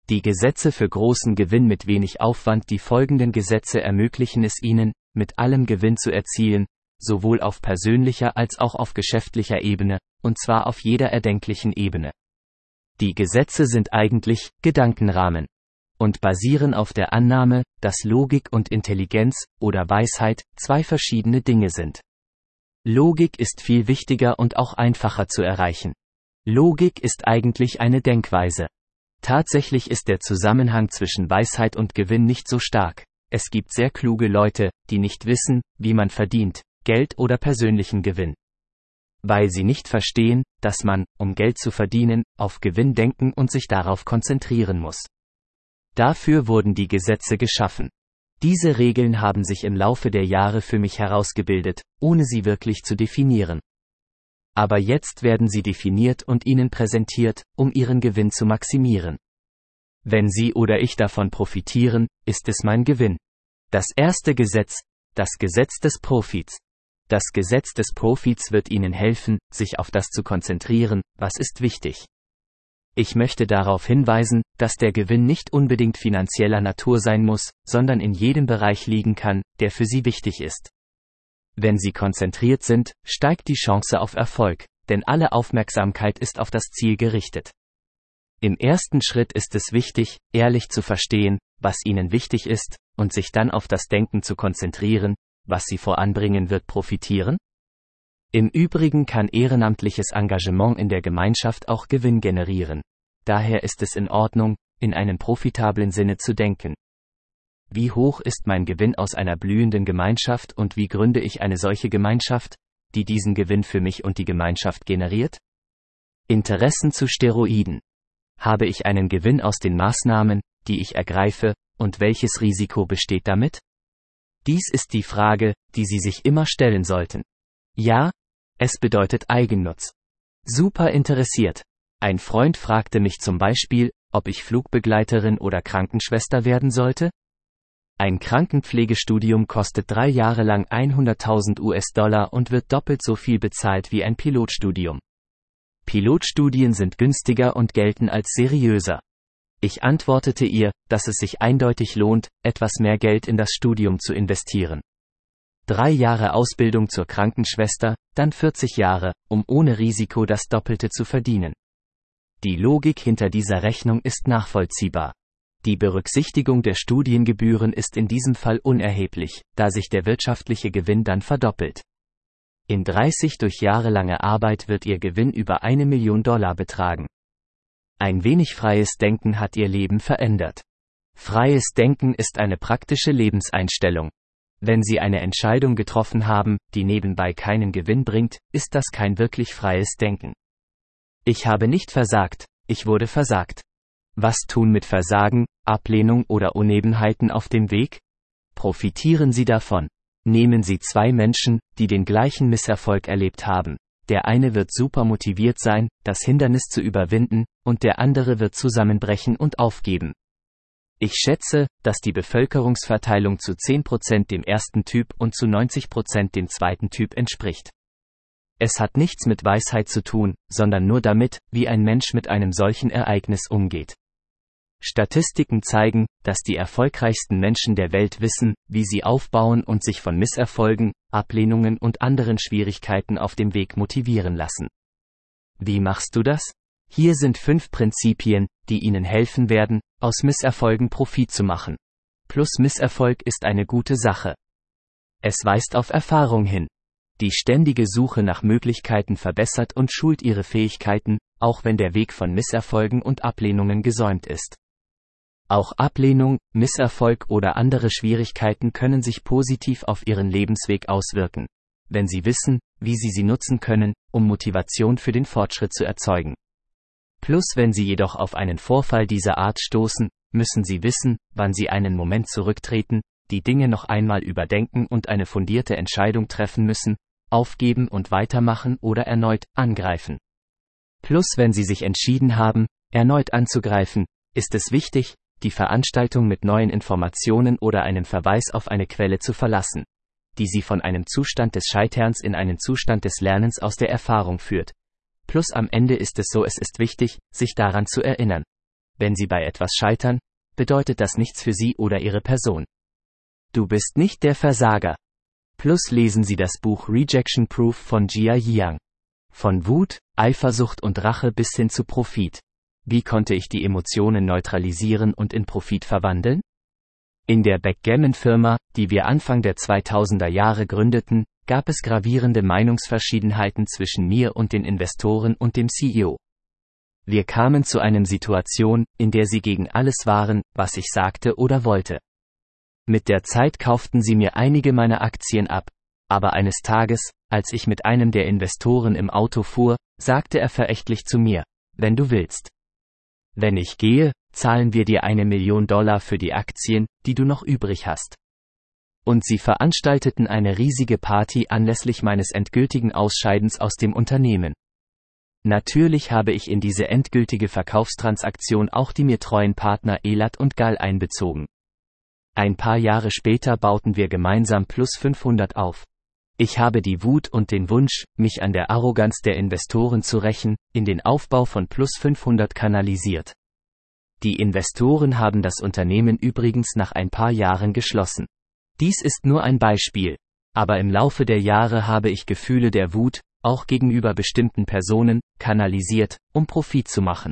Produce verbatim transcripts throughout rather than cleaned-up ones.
Die Gesetze für großen Gewinn mit wenig Aufwand. Die folgenden Gesetze ermöglichen es Ihnen, mit allem Gewinn zu erzielen, sowohl auf persönlicher als auch auf geschäftlicher Ebene, und zwar auf jeder erdenklichen Ebene. Die Gesetze sind eigentlich Gedankenrahmen und basieren auf der Annahme, dass Logik und Intelligenz oder Weisheit zwei verschiedene Dinge sind. Logik ist viel wichtiger und auch einfacher zu erreichen. Logik ist eigentlich eine Denkweise. Tatsächlich ist der Zusammenhang zwischen Weisheit und Gewinn nicht so stark. Es gibt sehr kluge Leute, die nicht wissen, wie man verdient, Geld oder persönlichen Gewinn. Weil sie nicht verstehen, dass man, um Geld zu verdienen, auf Gewinn denken und sich darauf konzentrieren muss. Dafür wurden die Gesetze geschaffen. Diese Regeln haben sich im Laufe der Jahre für mich herausgebildet, ohne sie wirklich zu definieren. Aber jetzt werden sie definiert und Ihnen präsentiert, um Ihren Gewinn zu maximieren. Wenn Sie oder ich davon profitieren, ist es mein Gewinn. Das erste Gesetz, das Gesetz des Profits. Das Gesetz des Profits wird Ihnen helfen, sich auf das zu konzentrieren, was ist wichtig. Ich möchte darauf hinweisen, dass der Gewinn nicht unbedingt finanzieller Natur sein muss, sondern in jedem Bereich liegen kann, der für Sie wichtig ist. Wenn Sie konzentriert sind, steigt die Chance auf Erfolg, denn alle Aufmerksamkeit ist auf das Ziel gerichtet. Im ersten Schritt ist es wichtig, ehrlich zu verstehen, was Ihnen wichtig ist, und sich dann auf das Denken zu konzentrieren, was Sie voranbringen wird profitieren? Im Übrigen kann ehrenamtliches Engagement in der Gemeinschaft auch Gewinn generieren. Daher ist es in Ordnung, in einem profitablen Sinne zu denken. Wie hoch ist mein Gewinn aus einer blühenden Gemeinschaft und wie gründe ich eine solche Gemeinschaft, die diesen Gewinn für mich und die Gemeinschaft generiert? Interessen zu Steroiden. Habe ich einen Gewinn aus den Maßnahmen, die ich ergreife, und welches Risiko besteht damit? Dies ist die Frage, die Sie sich immer stellen sollten. Ja, es bedeutet Eigennutz. Super interessiert. Ein Freund fragte mich zum Beispiel, ob ich Flugbegleiterin oder Krankenschwester werden sollte? Ein Krankenpflegestudium kostet drei Jahre lang hunderttausend US-Dollar und wird doppelt so viel bezahlt wie ein Pilotstudium. Pilotstudien sind günstiger und gelten als seriöser. Ich antwortete ihr, dass es sich eindeutig lohnt, etwas mehr Geld in das Studium zu investieren. Drei Jahre Ausbildung zur Krankenschwester, dann vierzig Jahre, um ohne Risiko das Doppelte zu verdienen. Die Logik hinter dieser Rechnung ist nachvollziehbar. Die Berücksichtigung der Studiengebühren ist in diesem Fall unerheblich, da sich der wirtschaftliche Gewinn dann verdoppelt. In dreißig durch jahrelange Arbeit wird Ihr Gewinn über eine Million Dollar betragen. Ein wenig freies Denken hat Ihr Leben verändert. Freies Denken ist eine praktische Lebenseinstellung. Wenn Sie eine Entscheidung getroffen haben, die nebenbei keinen Gewinn bringt, ist das kein wirklich freies Denken. Ich habe nicht versagt, ich wurde versagt. Was tun mit Versagen, Ablehnung oder Unebenheiten auf dem Weg? Profitieren Sie davon. Nehmen Sie zwei Menschen, die den gleichen Misserfolg erlebt haben. Der eine wird super motiviert sein, das Hindernis zu überwinden, und der andere wird zusammenbrechen und aufgeben. Ich schätze, dass die Bevölkerungsverteilung zu zehn Prozent dem ersten Typ und zu neunzig Prozent dem zweiten Typ entspricht. Es hat nichts mit Weisheit zu tun, sondern nur damit, wie ein Mensch mit einem solchen Ereignis umgeht. Statistiken zeigen, dass die erfolgreichsten Menschen der Welt wissen, wie sie aufbauen und sich von Misserfolgen, Ablehnungen und anderen Schwierigkeiten auf dem Weg motivieren lassen. Wie machst du das? Hier sind fünf Prinzipien, die Ihnen helfen werden, aus Misserfolgen Profit zu machen. Plus Misserfolg ist eine gute Sache. Es weist auf Erfahrung hin. Die ständige Suche nach Möglichkeiten verbessert und schult Ihre Fähigkeiten, auch wenn der Weg von Misserfolgen und Ablehnungen gesäumt ist. Auch Ablehnung, Misserfolg oder andere Schwierigkeiten können sich positiv auf Ihren Lebensweg auswirken, wenn Sie wissen, wie Sie sie nutzen können, um Motivation für den Fortschritt zu erzeugen. Plus wenn Sie jedoch auf einen Vorfall dieser Art stoßen, müssen Sie wissen, wann Sie einen Moment zurücktreten, die Dinge noch einmal überdenken und eine fundierte Entscheidung treffen müssen, aufgeben und weitermachen oder erneut angreifen. Plus wenn Sie sich entschieden haben, erneut anzugreifen, ist es wichtig, die Veranstaltung mit neuen Informationen oder einem Verweis auf eine Quelle zu verlassen, die Sie von einem Zustand des Scheiterns in einen Zustand des Lernens aus der Erfahrung führt. Plus am Ende ist es so, es ist wichtig, sich daran zu erinnern. Wenn Sie bei etwas scheitern, bedeutet das nichts für Sie oder Ihre Person. Du bist nicht der Versager. Plus lesen Sie das Buch Rejection Proof von Jia Jiang. Von Wut, Eifersucht und Rache bis hin zu Profit. Wie konnte ich die Emotionen neutralisieren und in Profit verwandeln? In der Backgammon-Firma, die wir Anfang der zweitausender Jahre gründeten, gab es gravierende Meinungsverschiedenheiten zwischen mir und den Investoren und dem C E O. Wir kamen zu einer Situation, in der sie gegen alles waren, was ich sagte oder wollte. Mit der Zeit kauften sie mir einige meiner Aktien ab, aber eines Tages, als ich mit einem der Investoren im Auto fuhr, sagte er verächtlich zu mir: Wenn du willst. Wenn ich gehe, zahlen wir dir eine Million Dollar für die Aktien, die du noch übrig hast. Und sie veranstalteten eine riesige Party anlässlich meines endgültigen Ausscheidens aus dem Unternehmen. Natürlich habe ich in diese endgültige Verkaufstransaktion auch die mir treuen Partner Elat und Gal einbezogen. Ein paar Jahre später bauten wir gemeinsam Plus fünfhundert auf. Ich habe die Wut und den Wunsch, mich an der Arroganz der Investoren zu rächen, in den Aufbau von Plus fünfhundert kanalisiert. Die Investoren haben das Unternehmen übrigens nach ein paar Jahren geschlossen. Dies ist nur ein Beispiel, aber im Laufe der Jahre habe ich Gefühle der Wut, auch gegenüber bestimmten Personen, kanalisiert, um Profit zu machen.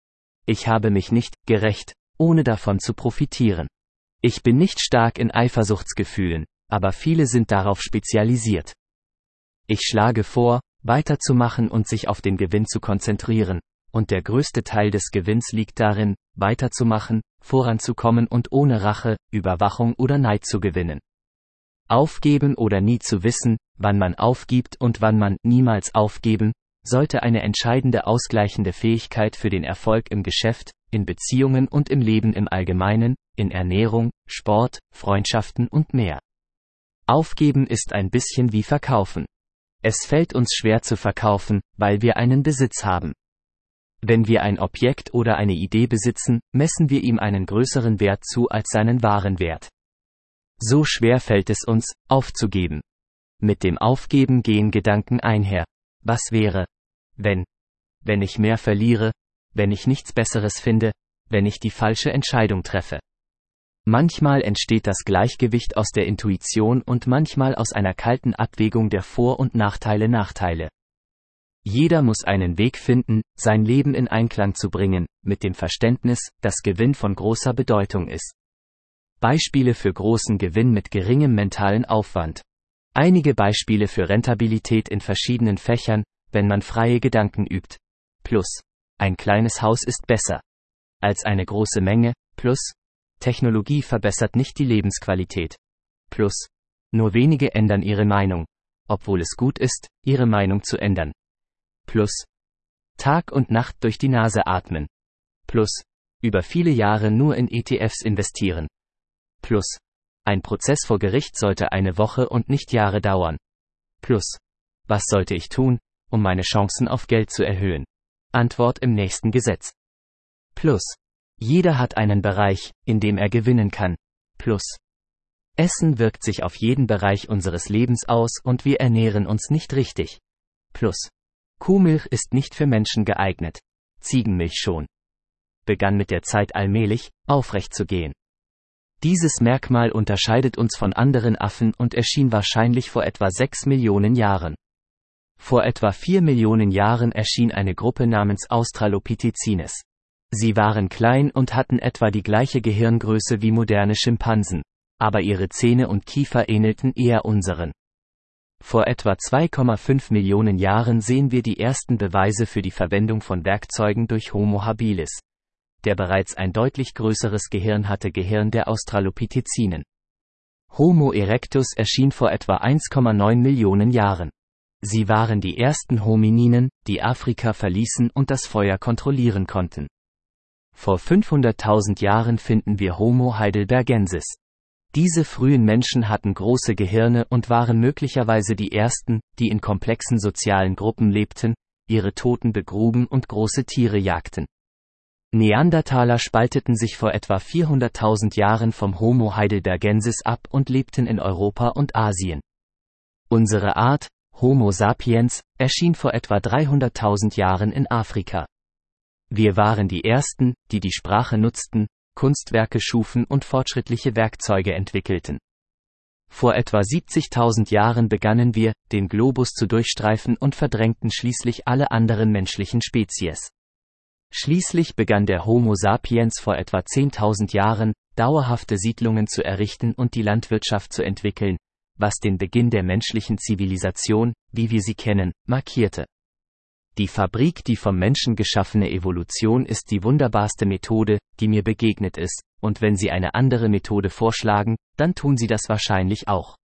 Ich habe mich nicht gerächt, ohne davon zu profitieren. Ich bin nicht stark in Eifersuchtsgefühlen, aber viele sind darauf spezialisiert. Ich schlage vor, weiterzumachen und sich auf den Gewinn zu konzentrieren, und der größte Teil des Gewinns liegt darin, weiterzumachen, voranzukommen und ohne Rache, Überwachung oder Neid zu gewinnen. Aufgeben oder nie zu wissen, wann man aufgibt und wann man niemals aufgeben, sollte eine entscheidende ausgleichende Fähigkeit für den Erfolg im Geschäft, in Beziehungen und im Leben im Allgemeinen, in Ernährung, Sport, Freundschaften und mehr. Aufgeben ist ein bisschen wie verkaufen. Es fällt uns schwer zu verkaufen, weil wir einen Besitz haben. Wenn wir ein Objekt oder eine Idee besitzen, messen wir ihm einen größeren Wert zu als seinen wahren Wert. So schwer fällt es uns, aufzugeben. Mit dem Aufgeben gehen Gedanken einher. Was wäre, wenn? Wenn ich mehr verliere, wenn ich nichts Besseres finde, wenn ich die falsche Entscheidung treffe. Manchmal entsteht das Gleichgewicht aus der Intuition und manchmal aus einer kalten Abwägung der Vor- und Nachteile Nachteile. Jeder muss einen Weg finden, sein Leben in Einklang zu bringen, mit dem Verständnis, dass Gewinn von großer Bedeutung ist. Beispiele für großen Gewinn mit geringem mentalen Aufwand. Einige Beispiele für Rentabilität in verschiedenen Fächern, wenn man freie Gedanken übt. Plus. Ein kleines Haus ist besser als eine große Menge. Plus. Technologie verbessert nicht die Lebensqualität. Plus. Nur wenige ändern ihre Meinung, obwohl es gut ist, ihre Meinung zu ändern. Plus. Tag und Nacht durch die Nase atmen. Plus. Über viele Jahre nur in E T Fs investieren. Plus. Ein Prozess vor Gericht sollte eine Woche und nicht Jahre dauern. Plus. Was sollte ich tun, um meine Chancen auf Geld zu erhöhen? Antwort im nächsten Gesetz. Plus. Jeder hat einen Bereich, in dem er gewinnen kann. Plus. Essen wirkt sich auf jeden Bereich unseres Lebens aus und wir ernähren uns nicht richtig. Plus. Kuhmilch ist nicht für Menschen geeignet. Ziegenmilch schon. Begann mit der Zeit allmählich, aufrecht zu gehen. Dieses Merkmal unterscheidet uns von anderen Affen und erschien wahrscheinlich vor etwa sechs Millionen Jahren. Vor etwa vier Millionen Jahren erschien eine Gruppe namens Australopithecines. Sie waren klein und hatten etwa die gleiche Gehirngröße wie moderne Schimpansen, aber ihre Zähne und Kiefer ähnelten eher unseren. Vor etwa zwei Komma fünf Millionen Jahren sehen wir die ersten Beweise für die Verwendung von Werkzeugen durch Homo habilis, der bereits ein deutlich größeres Gehirn hatte, Gehirn der Australopithecinen. Homo erectus erschien vor etwa eins Komma neun Millionen Jahren. Sie waren die ersten Homininen, die Afrika verließen und das Feuer kontrollieren konnten. Vor fünfhunderttausend Jahren finden wir Homo heidelbergensis. Diese frühen Menschen hatten große Gehirne und waren möglicherweise die ersten, die in komplexen sozialen Gruppen lebten, ihre Toten begruben und große Tiere jagten. Neandertaler spalteten sich vor etwa vierhunderttausend Jahren vom Homo heidelbergensis ab und lebten in Europa und Asien. Unsere Art, Homo sapiens, erschien vor etwa dreihunderttausend Jahren in Afrika. Wir waren die Ersten, die die Sprache nutzten, Kunstwerke schufen und fortschrittliche Werkzeuge entwickelten. Vor etwa siebzigtausend Jahren begannen wir, den Globus zu durchstreifen und verdrängten schließlich alle anderen menschlichen Spezies. Schließlich begann der Homo sapiens vor etwa zehntausend Jahren, dauerhafte Siedlungen zu errichten und die Landwirtschaft zu entwickeln, was den Beginn der menschlichen Zivilisation, wie wir sie kennen, markierte. Die Fabrik, die vom Menschen geschaffene Evolution, ist die wunderbarste Methode, die mir begegnet ist, und wenn Sie eine andere Methode vorschlagen, dann tun Sie das wahrscheinlich auch.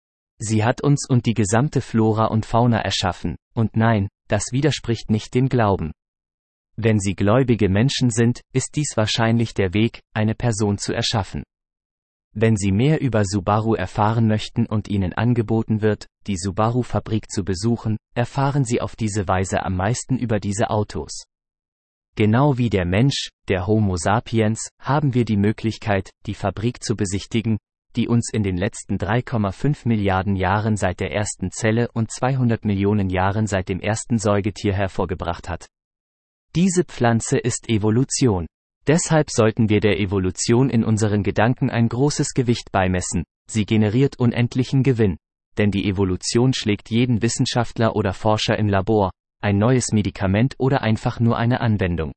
Sie hat uns und die gesamte Flora und Fauna erschaffen, und nein, das widerspricht nicht dem Glauben. Wenn Sie gläubige Menschen sind, ist dies wahrscheinlich der Weg, eine Person zu erschaffen. Wenn Sie mehr über Subaru erfahren möchten und Ihnen angeboten wird, die Subaru-Fabrik zu besuchen, erfahren Sie auf diese Weise am meisten über diese Autos. Genau wie der Mensch, der Homo sapiens, haben wir die Möglichkeit, die Fabrik zu besichtigen, die uns in den letzten drei Komma fünf Milliarden Jahren seit der ersten Zelle und zweihundert Millionen Jahren seit dem ersten Säugetier hervorgebracht hat. Diese Pflanze ist Evolution. Deshalb sollten wir der Evolution in unseren Gedanken ein großes Gewicht beimessen, sie generiert unendlichen Gewinn. Denn die Evolution schlägt jeden Wissenschaftler oder Forscher im Labor, ein neues Medikament oder einfach nur eine Anwendung.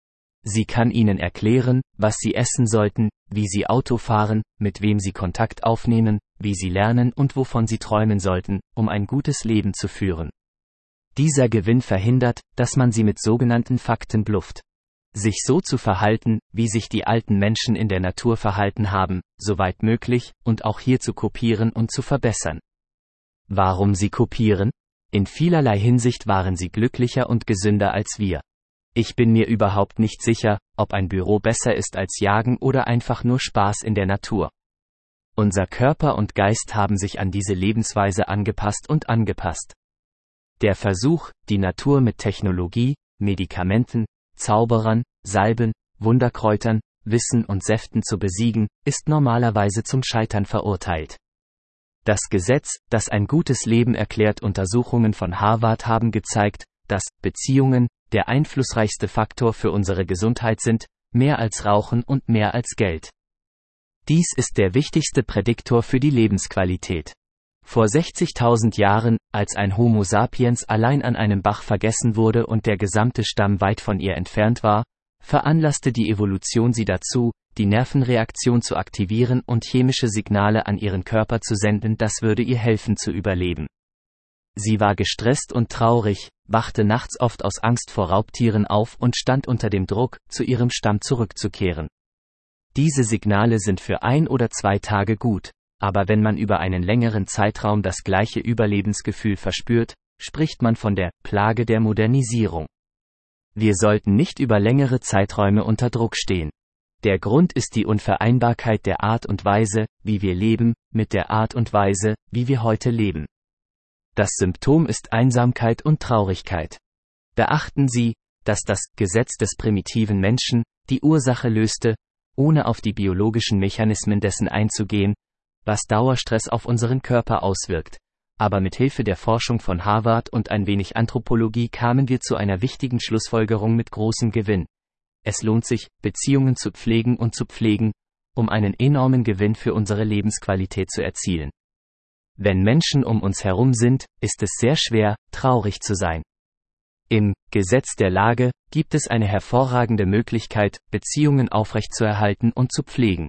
Sie kann Ihnen erklären, was Sie essen sollten, wie Sie Auto fahren, mit wem Sie Kontakt aufnehmen, wie Sie lernen und wovon Sie träumen sollten, um ein gutes Leben zu führen. Dieser Gewinn verhindert, dass man sie mit sogenannten Fakten blufft. Sich so zu verhalten, wie sich die alten Menschen in der Natur verhalten haben, soweit möglich, und auch hier zu kopieren und zu verbessern. Warum sie kopieren? In vielerlei Hinsicht waren sie glücklicher und gesünder als wir. Ich bin mir überhaupt nicht sicher, ob ein Büro besser ist als Jagen oder einfach nur Spaß in der Natur. Unser Körper und Geist haben sich an diese Lebensweise angepasst und angepasst. Der Versuch, die Natur mit Technologie, Medikamenten, Zauberern, Salben, Wunderkräutern, Wissen und Säften zu besiegen, ist normalerweise zum Scheitern verurteilt. Das Gesetz, das ein gutes Leben erklärt. Untersuchungen von Harvard haben gezeigt, dass Beziehungen der einflussreichste Faktor für unsere Gesundheit sind, mehr als Rauchen und mehr als Geld. Dies ist der wichtigste Prädiktor für die Lebensqualität. Vor sechzigtausend Jahren, als ein Homo sapiens allein an einem Bach vergessen wurde und der gesamte Stamm weit von ihr entfernt war, veranlasste die Evolution sie dazu, die Nervenreaktion zu aktivieren und chemische Signale an ihren Körper zu senden, das würde ihr helfen zu überleben. Sie war gestresst und traurig, wachte nachts oft aus Angst vor Raubtieren auf und stand unter dem Druck, zu ihrem Stamm zurückzukehren. Diese Signale sind für ein oder zwei Tage gut. Aber wenn man über einen längeren Zeitraum das gleiche Überlebensgefühl verspürt, spricht man von der Plage der Modernisierung. Wir sollten nicht über längere Zeiträume unter Druck stehen. Der Grund ist die Unvereinbarkeit der Art und Weise, wie wir leben, mit der Art und Weise, wie wir heute leben. Das Symptom ist Einsamkeit und Traurigkeit. Beachten Sie, dass das Gesetz des primitiven Menschen die Ursache löste, ohne auf die biologischen Mechanismen dessen einzugehen, was Dauerstress auf unseren Körper auswirkt. Aber mit Hilfe der Forschung von Harvard und ein wenig Anthropologie kamen wir zu einer wichtigen Schlussfolgerung mit großem Gewinn. Es lohnt sich, Beziehungen zu pflegen und zu pflegen, um einen enormen Gewinn für unsere Lebensqualität zu erzielen. Wenn Menschen um uns herum sind, ist es sehr schwer, traurig zu sein. Im Gesetz der Lage gibt es eine hervorragende Möglichkeit, Beziehungen aufrechtzuerhalten und zu pflegen.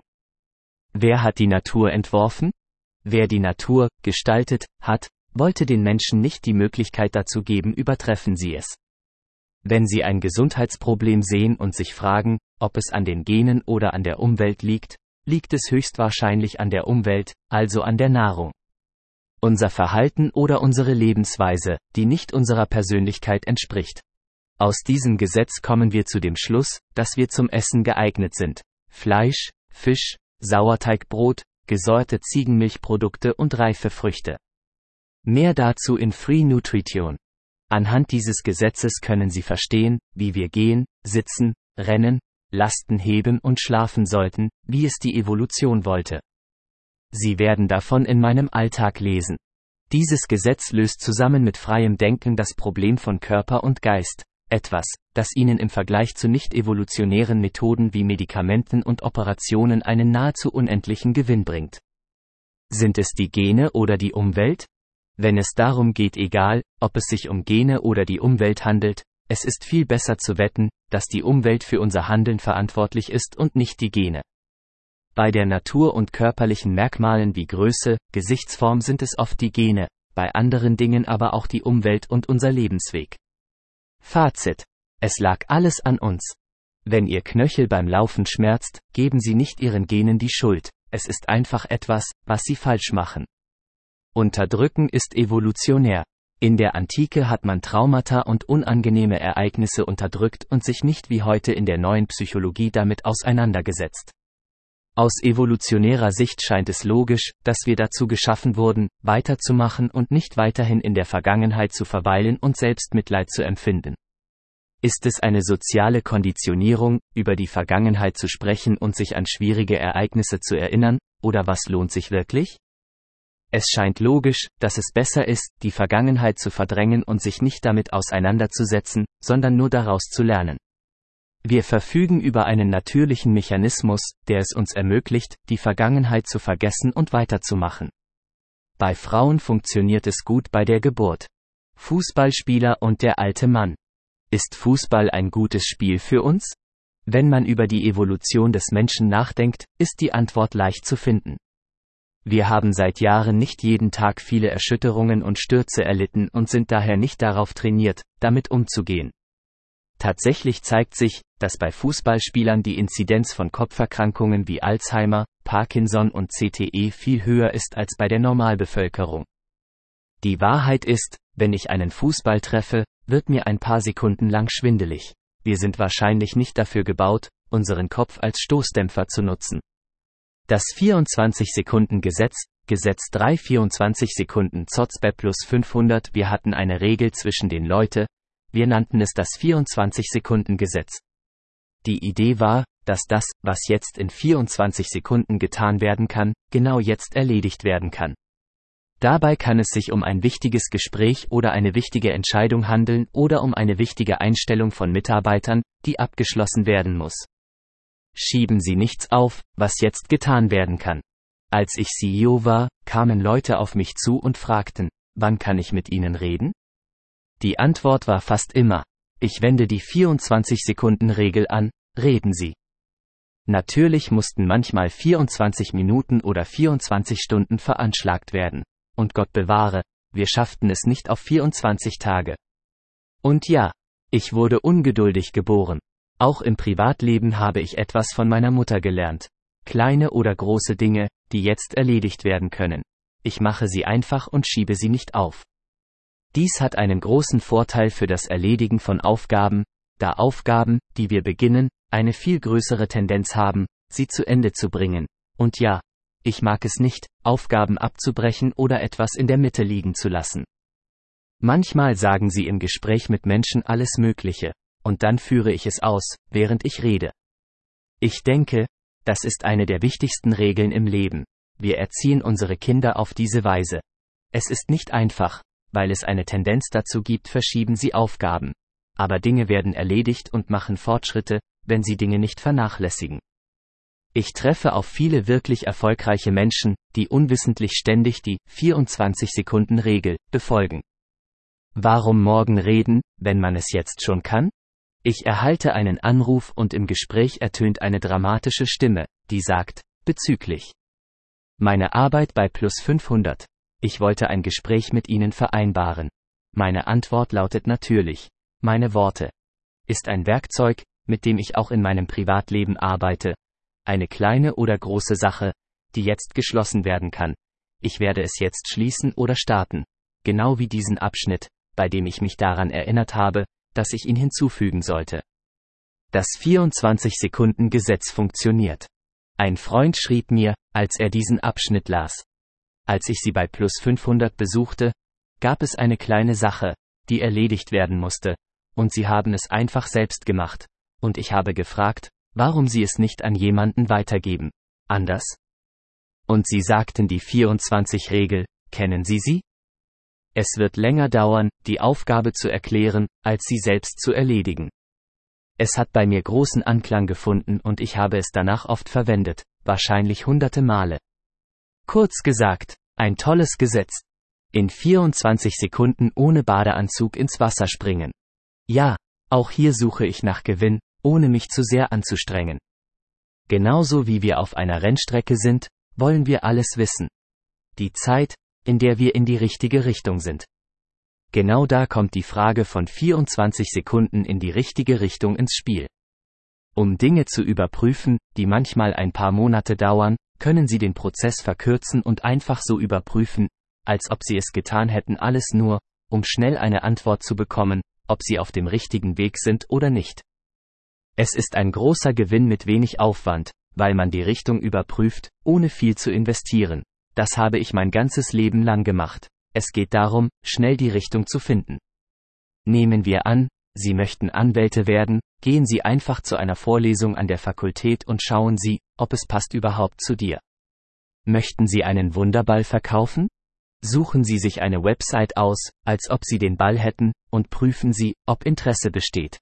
Wer hat die Natur entworfen? Wer die Natur gestaltet hat, wollte den Menschen nicht die Möglichkeit dazu geben, übertreffen sie es. Wenn Sie ein Gesundheitsproblem sehen und sich fragen, ob es an den Genen oder an der Umwelt liegt, liegt es höchstwahrscheinlich an der Umwelt, also an der Nahrung. Unser Verhalten oder unsere Lebensweise, die nicht unserer Persönlichkeit entspricht. Aus diesem Gesetz kommen wir zu dem Schluss, dass wir zum Essen geeignet sind. Fleisch, Fisch, Sauerteigbrot, gesäuerte Ziegenmilchprodukte und reife Früchte. Mehr dazu in Free Nutrition. Anhand dieses Gesetzes können Sie verstehen, wie wir gehen, sitzen, rennen, Lasten heben und schlafen sollten, wie es die Evolution wollte. Sie werden davon in meinem Alltag lesen. Dieses Gesetz löst zusammen mit freiem Denken das Problem von Körper und Geist, Etwas, das Ihnen im Vergleich zu nicht-evolutionären Methoden wie Medikamenten und Operationen einen nahezu unendlichen Gewinn bringt. Sind es die Gene oder die Umwelt? Wenn es darum geht, egal, ob es sich um Gene oder die Umwelt handelt, es ist viel besser zu wetten, dass die Umwelt für unser Handeln verantwortlich ist und nicht die Gene. Bei der Natur und körperlichen Merkmalen wie Größe, Gesichtsform sind es oft die Gene, bei anderen Dingen aber auch die Umwelt und unser Lebensweg. Fazit: Es lag alles an uns. Wenn Ihr Knöchel beim Laufen schmerzt, geben Sie nicht Ihren Genen die Schuld, es ist einfach etwas, was Sie falsch machen. Unterdrücken ist evolutionär. In der Antike hat man Traumata und unangenehme Ereignisse unterdrückt und sich nicht wie heute in der neuen Psychologie damit auseinandergesetzt. Aus evolutionärer Sicht scheint es logisch, dass wir dazu geschaffen wurden, weiterzumachen und nicht weiterhin in der Vergangenheit zu verweilen und Selbstmitleid zu empfinden. Ist es eine soziale Konditionierung, über die Vergangenheit zu sprechen und sich an schwierige Ereignisse zu erinnern, oder was lohnt sich wirklich? Es scheint logisch, dass es besser ist, die Vergangenheit zu verdrängen und sich nicht damit auseinanderzusetzen, sondern nur daraus zu lernen. Wir verfügen über einen natürlichen Mechanismus, der es uns ermöglicht, die Vergangenheit zu vergessen und weiterzumachen. Bei Frauen funktioniert es gut bei der Geburt. Fußballspieler und der alte Mann. Ist Fußball ein gutes Spiel für uns? Wenn man über die Evolution des Menschen nachdenkt, ist die Antwort leicht zu finden. Wir haben seit Jahren nicht jeden Tag viele Erschütterungen und Stürze erlitten und sind daher nicht darauf trainiert, damit umzugehen. Tatsächlich zeigt sich, dass bei Fußballspielern die Inzidenz von Kopferkrankungen wie Alzheimer, Parkinson und C T E viel höher ist als bei der Normalbevölkerung. Die Wahrheit ist, wenn ich einen Fußball treffe, wird mir ein paar Sekunden lang schwindelig. Wir sind wahrscheinlich nicht dafür gebaut, unseren Kopf als Stoßdämpfer zu nutzen. Das vierundzwanzig-Sekunden-Gesetz, Gesetz drei vierundzwanzig Sekunden Z O Z B plus fünfhundert. Wir hatten eine Regel zwischen den Leute, wir nannten es das vierundzwanzig-Sekunden-Gesetz. Die Idee war, dass das, was jetzt in vierundzwanzig Sekunden getan werden kann, genau jetzt erledigt werden kann. Dabei kann es sich um ein wichtiges Gespräch oder eine wichtige Entscheidung handeln oder um eine wichtige Einstellung von Mitarbeitern, die abgeschlossen werden muss. Schieben Sie nichts auf, was jetzt getan werden kann. Als ich C E O war, kamen Leute auf mich zu und fragten, wann kann ich mit Ihnen reden? Die Antwort war fast immer, ich wende die vierundzwanzig-Sekunden-Regel an, reden Sie. Natürlich mussten manchmal vierundzwanzig Minuten oder vierundzwanzig Stunden veranschlagt werden. Und Gott bewahre, wir schafften es nicht auf vierundzwanzig Tage. Und ja, ich wurde ungeduldig geboren. Auch im Privatleben habe ich etwas von meiner Mutter gelernt. Kleine oder große Dinge, die jetzt erledigt werden können. Ich mache sie einfach und schiebe sie nicht auf. Dies hat einen großen Vorteil für das Erledigen von Aufgaben, da Aufgaben, die wir beginnen, eine viel größere Tendenz haben, sie zu Ende zu bringen. Und ja, ich mag es nicht, Aufgaben abzubrechen oder etwas in der Mitte liegen zu lassen. Manchmal sagen sie im Gespräch mit Menschen alles Mögliche, und dann führe ich es aus, während ich rede. Ich denke, das ist eine der wichtigsten Regeln im Leben. Wir erziehen unsere Kinder auf diese Weise. Es ist nicht einfach, weil es eine Tendenz dazu gibt, verschieben sie Aufgaben. Aber Dinge werden erledigt und machen Fortschritte, wenn sie Dinge nicht vernachlässigen. Ich treffe auf viele wirklich erfolgreiche Menschen, die unwissentlich ständig die vierundzwanzig-Sekunden-Regel befolgen. Warum morgen reden, wenn man es jetzt schon kann? Ich erhalte einen Anruf und im Gespräch ertönt eine dramatische Stimme, die sagt, bezüglich meine Arbeit bei plus fünfhundert. Ich wollte ein Gespräch mit Ihnen vereinbaren. Meine Antwort lautet natürlich, meine Worte. Ist ein Werkzeug, mit dem ich auch in meinem Privatleben arbeite. Eine kleine oder große Sache, die jetzt geschlossen werden kann. Ich werde es jetzt schließen oder starten. Genau wie diesen Abschnitt, bei dem ich mich daran erinnert habe, dass ich ihn hinzufügen sollte. Das vierundzwanzig-Sekunden-Gesetz funktioniert. Ein Freund schrieb mir, als er diesen Abschnitt las. Als ich sie bei plus fünfhundert besuchte, gab es eine kleine Sache, die erledigt werden musste, und sie haben es einfach selbst gemacht, und ich habe gefragt, warum sie es nicht an jemanden weitergeben. Anders? Und sie sagten die vierundzwanzig-Regel, kennen Sie sie? Es wird länger dauern, die Aufgabe zu erklären, als sie selbst zu erledigen. Es hat bei mir großen Anklang gefunden und ich habe es danach oft verwendet, wahrscheinlich hunderte Male. Kurz gesagt, ein tolles Gesetz. In vierundzwanzig Sekunden ohne Badeanzug ins Wasser springen. Ja, auch hier suche ich nach Gewinn, ohne mich zu sehr anzustrengen. Genauso wie wir auf einer Rennstrecke sind, wollen wir alles wissen. Die Zeit, in der wir in die richtige Richtung sind. Genau da kommt die Frage von vierundzwanzig Sekunden in die richtige Richtung ins Spiel. Um Dinge zu überprüfen, die manchmal ein paar Monate dauern, können Sie den Prozess verkürzen und einfach so überprüfen, als ob Sie es getan hätten, alles nur, um schnell eine Antwort zu bekommen, ob Sie auf dem richtigen Weg sind oder nicht. Es ist ein großer Gewinn mit wenig Aufwand, weil man die Richtung überprüft, ohne viel zu investieren. Das habe ich mein ganzes Leben lang gemacht. Es geht darum, schnell die Richtung zu finden. Nehmen wir an, Sie möchten Anwälte werden, gehen Sie einfach zu einer Vorlesung an der Fakultät und schauen Sie, ob es passt überhaupt zu dir. Möchten Sie einen Wunderball verkaufen? Suchen Sie sich eine Website aus, als ob Sie den Ball hätten, und prüfen Sie, ob Interesse besteht.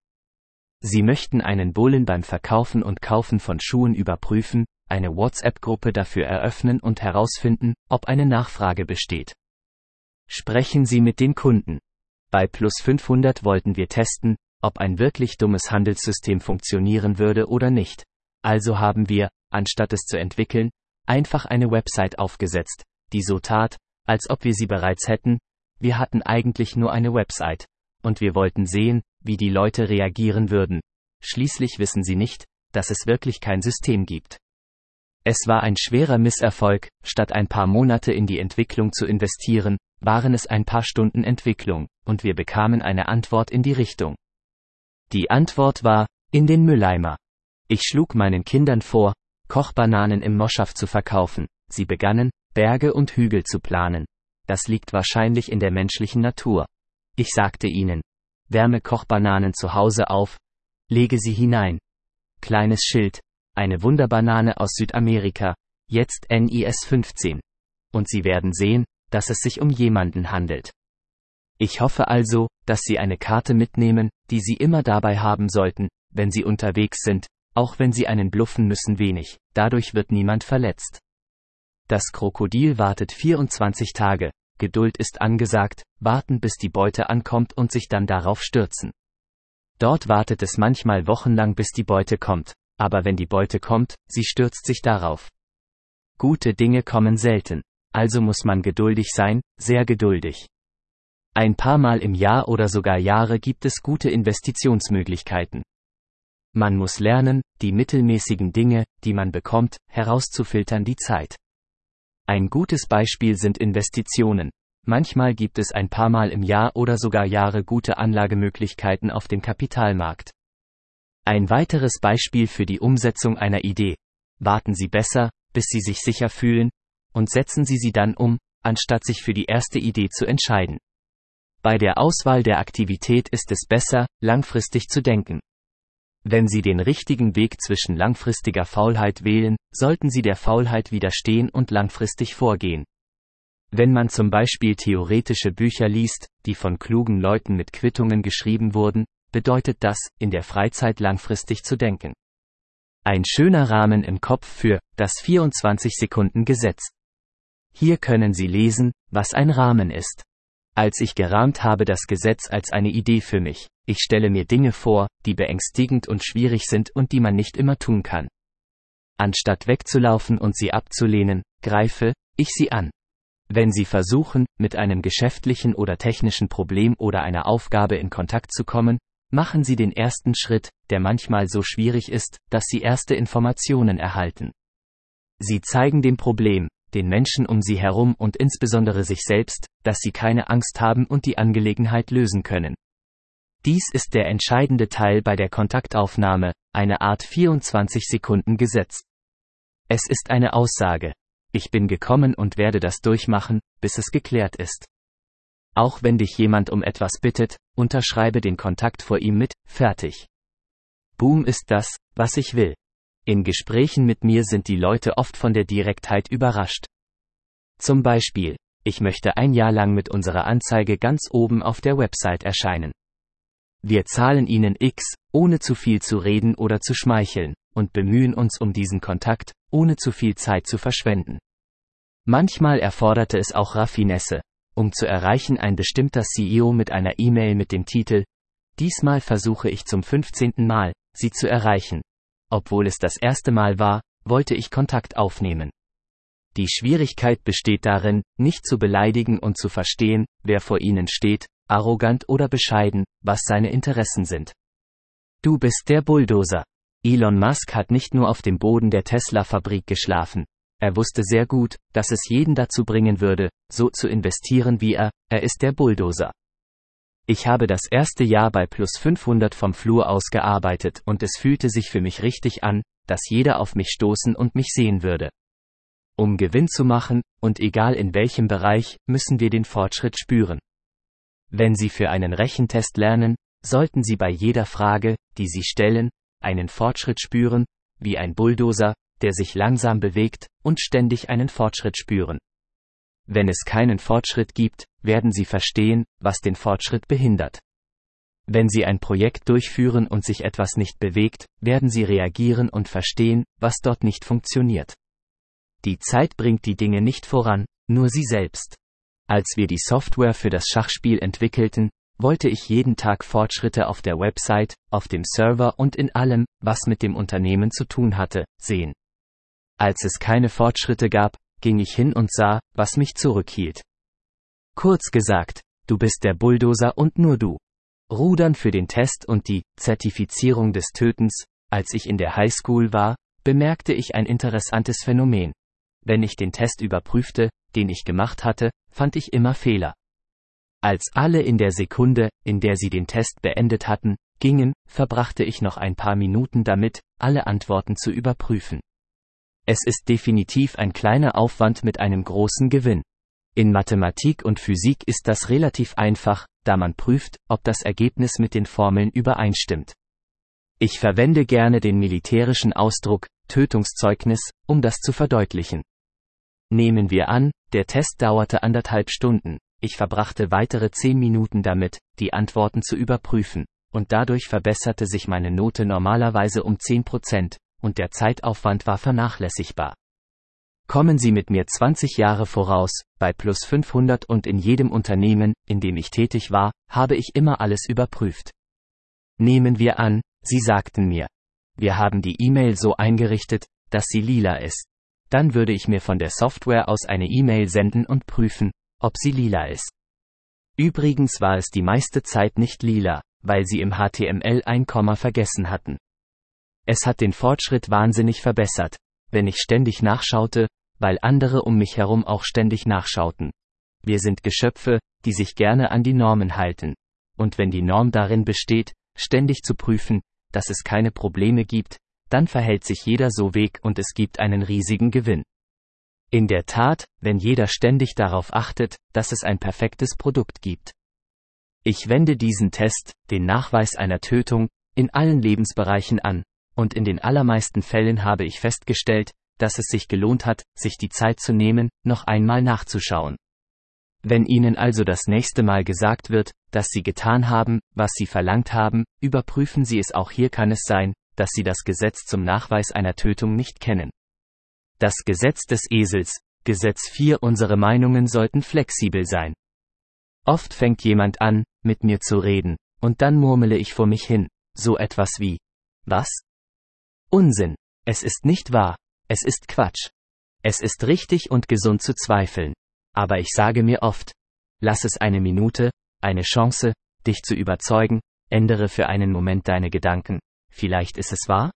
Sie möchten einen Bullen beim Verkaufen und Kaufen von Schuhen überprüfen, eine WhatsApp-Gruppe dafür eröffnen und herausfinden, ob eine Nachfrage besteht. Sprechen Sie mit den Kunden. Bei Plus fünfhundert wollten wir testen, ob ein wirklich dummes Handelssystem funktionieren würde oder nicht. Also haben wir, anstatt es zu entwickeln, einfach eine Website aufgesetzt, die so tat, als ob wir sie bereits hätten. Wir hatten eigentlich nur eine Website. Und wir wollten sehen, wie die Leute reagieren würden. Schließlich wissen sie nicht, dass es wirklich kein System gibt. Es war ein schwerer Misserfolg, statt ein paar Monate in die Entwicklung zu investieren, waren es ein paar Stunden Entwicklung, und wir bekamen eine Antwort in die Richtung. Die Antwort war, in den Mülleimer. Ich schlug meinen Kindern vor, Kochbananen im Moschaft zu verkaufen. Sie begannen, Berge und Hügel zu planen. Das liegt wahrscheinlich in der menschlichen Natur. Ich sagte ihnen, wärme Kochbananen zu Hause auf, lege sie hinein. Kleines Schild, eine Wunderbanane aus Südamerika, jetzt N I S fünfzehn. Und Sie werden sehen, dass es sich um jemanden handelt. Ich hoffe also, dass Sie eine Karte mitnehmen, die Sie immer dabei haben sollten, wenn Sie unterwegs sind, auch wenn Sie einen bluffen müssen wenig, dadurch wird niemand verletzt. Das Krokodil wartet vierundzwanzig Tage, Geduld ist angesagt, warten bis die Beute ankommt und sich dann darauf stürzen. Dort wartet es manchmal wochenlang bis die Beute kommt, aber wenn die Beute kommt, sie stürzt sich darauf. Gute Dinge kommen selten, also muss man geduldig sein, sehr geduldig. Ein paar Mal im Jahr oder sogar Jahre gibt es gute Investitionsmöglichkeiten. Man muss lernen, die mittelmäßigen Dinge, die man bekommt, herauszufiltern die Zeit. Ein gutes Beispiel sind Investitionen. Manchmal gibt es ein paar Mal im Jahr oder sogar Jahre gute Anlagemöglichkeiten auf dem Kapitalmarkt. Ein weiteres Beispiel für die Umsetzung einer Idee. Warten Sie besser, bis Sie sich sicher fühlen, und setzen Sie sie dann um, anstatt sich für die erste Idee zu entscheiden. Bei der Auswahl der Aktivität ist es besser, langfristig zu denken. Wenn Sie den richtigen Weg zwischen langfristiger Faulheit wählen, sollten Sie der Faulheit widerstehen und langfristig vorgehen. Wenn man zum Beispiel theoretische Bücher liest, die von klugen Leuten mit Quittungen geschrieben wurden, bedeutet das, in der Freizeit langfristig zu denken. Ein schöner Rahmen im Kopf für das vierundzwanzig-Sekunden-Gesetz. Hier können Sie lesen, was ein Rahmen ist. Als ich gerahmt habe das Gesetz als eine Idee für mich. Ich stelle mir Dinge vor, die beängstigend und schwierig sind und die man nicht immer tun kann. Anstatt wegzulaufen und sie abzulehnen, greife ich sie an. Wenn Sie versuchen, mit einem geschäftlichen oder technischen Problem oder einer Aufgabe in Kontakt zu kommen, machen Sie den ersten Schritt, der manchmal so schwierig ist, dass Sie erste Informationen erhalten. Sie zeigen dem Problem, den Menschen um Sie herum und insbesondere sich selbst, dass Sie keine Angst haben und die Angelegenheit lösen können. Dies ist der entscheidende Teil bei der Kontaktaufnahme, eine Art vierundzwanzig-Sekunden-Gesetz. Es ist eine Aussage. Ich bin gekommen und werde das durchmachen, bis es geklärt ist. Auch wenn dich jemand um etwas bittet, unterschreibe den Kontakt vor ihm mit, fertig. Boom ist das, was ich will. In Gesprächen mit mir sind die Leute oft von der Direktheit überrascht. Zum Beispiel, Ich möchte ein Jahr lang mit unserer Anzeige ganz oben auf der Website erscheinen. Wir zahlen Ihnen X, ohne zu viel zu reden oder zu schmeicheln, und bemühen uns um diesen Kontakt, ohne zu viel Zeit zu verschwenden. Manchmal erforderte es auch Raffinesse, um zu erreichen ein bestimmter C E O mit einer E-Mail mit dem Titel: Diesmal versuche ich zum fünfzehnten Mal, Sie zu erreichen. Obwohl es das erste Mal war, wollte ich Kontakt aufnehmen. Die Schwierigkeit besteht darin, nicht zu beleidigen und zu verstehen, wer vor Ihnen steht, arrogant oder bescheiden, was seine Interessen sind. Du bist der Bulldozer. Elon Musk hat nicht nur auf dem Boden der Tesla-Fabrik geschlafen. Er wusste sehr gut, dass es jeden dazu bringen würde, so zu investieren wie er, er ist der Bulldozer. Ich habe das erste Jahr bei plus fünfhundert vom Flur aus gearbeitet und es fühlte sich für mich richtig an, dass jeder auf mich stoßen und mich sehen würde. Um Gewinn zu machen, und egal in welchem Bereich, müssen wir den Fortschritt spüren. Wenn Sie für einen Rechentest lernen, sollten Sie bei jeder Frage, die Sie stellen, einen Fortschritt spüren, wie ein Bulldozer, der sich langsam bewegt, und ständig einen Fortschritt spüren. Wenn es keinen Fortschritt gibt, werden Sie verstehen, was den Fortschritt behindert. Wenn Sie ein Projekt durchführen und sich etwas nicht bewegt, werden Sie reagieren und verstehen, was dort nicht funktioniert. Die Zeit bringt die Dinge nicht voran, nur sie selbst. Als wir die Software für das Schachspiel entwickelten, wollte ich jeden Tag Fortschritte auf der Website, auf dem Server und in allem, was mit dem Unternehmen zu tun hatte, sehen. Als es keine Fortschritte gab, ging ich hin und sah, was mich zurückhielt. Kurz gesagt, du bist der Bulldozer und nur du. Rudern für den Test und die Zertifizierung des Tötens. Als ich in der Highschool war, bemerkte ich ein interessantes Phänomen. Wenn ich den Test überprüfte, den ich gemacht hatte, fand ich immer Fehler. Als alle in der Sekunde, in der sie den Test beendet hatten, gingen, verbrachte ich noch ein paar Minuten damit, alle Antworten zu überprüfen. Es ist definitiv ein kleiner Aufwand mit einem großen Gewinn. In Mathematik und Physik ist das relativ einfach, da man prüft, ob das Ergebnis mit den Formeln übereinstimmt. Ich verwende gerne den militärischen Ausdruck Tötungszeugnis, um das zu verdeutlichen. Nehmen wir an, der Test dauerte anderthalb Stunden, ich verbrachte weitere zehn Minuten damit, die Antworten zu überprüfen, und dadurch verbesserte sich meine Note normalerweise um zehn Prozent, und der Zeitaufwand war vernachlässigbar. Kommen Sie mit mir zwanzig Jahre voraus, bei plus fünfhundert und in jedem Unternehmen, in dem ich tätig war, habe ich immer alles überprüft. Nehmen wir an, Sie sagten mir, wir haben die E-Mail so eingerichtet, dass sie lila ist. Dann würde ich mir von der Software aus eine E-Mail senden und prüfen, ob sie lila ist. Übrigens war es die meiste Zeit nicht lila, weil sie im H T M L ein Komma vergessen hatten. Es hat den Fortschritt wahnsinnig verbessert, wenn ich ständig nachschaute, weil andere um mich herum auch ständig nachschauten. Wir sind Geschöpfe, die sich gerne an die Normen halten. Und wenn die Norm darin besteht, ständig zu prüfen, dass es keine Probleme gibt, dann verhält sich jeder so weg und es gibt einen riesigen Gewinn. In der Tat, wenn jeder ständig darauf achtet, dass es ein perfektes Produkt gibt. Ich wende diesen Test, den Nachweis einer Tötung, in allen Lebensbereichen an, und in den allermeisten Fällen habe ich festgestellt, dass es sich gelohnt hat, sich die Zeit zu nehmen, noch einmal nachzuschauen. Wenn Ihnen also das nächste Mal gesagt wird, dass Sie getan haben, was Sie verlangt haben, überprüfen Sie es. Auch hier kann es sein, dass Sie das Gesetz zum Nachweis einer Tötung nicht kennen. Das Gesetz des Esels, Gesetz vier. Unsere Meinungen sollten flexibel sein. Oft fängt jemand an, mit mir zu reden, und dann murmele ich vor mich hin, so etwas wie: Was? Unsinn. Es ist nicht wahr. Es ist Quatsch. Es ist richtig und gesund zu zweifeln. Aber ich sage mir oft: Lass es eine Minute, eine Chance, dich zu überzeugen, ändere für einen Moment deine Gedanken. Vielleicht ist es wahr?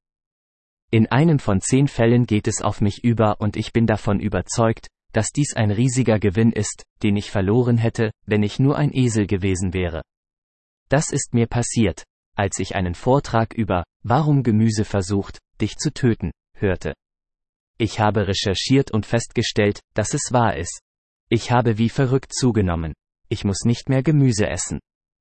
In einem von zehn Fällen geht es auf mich über und ich bin davon überzeugt, dass dies ein riesiger Gewinn ist, den ich verloren hätte, wenn ich nur ein Esel gewesen wäre. Das ist mir passiert, als ich einen Vortrag über »Warum Gemüse versucht, dich zu töten« hörte. Ich habe recherchiert und festgestellt, dass es wahr ist. Ich habe wie verrückt zugenommen. Ich muss nicht mehr Gemüse essen.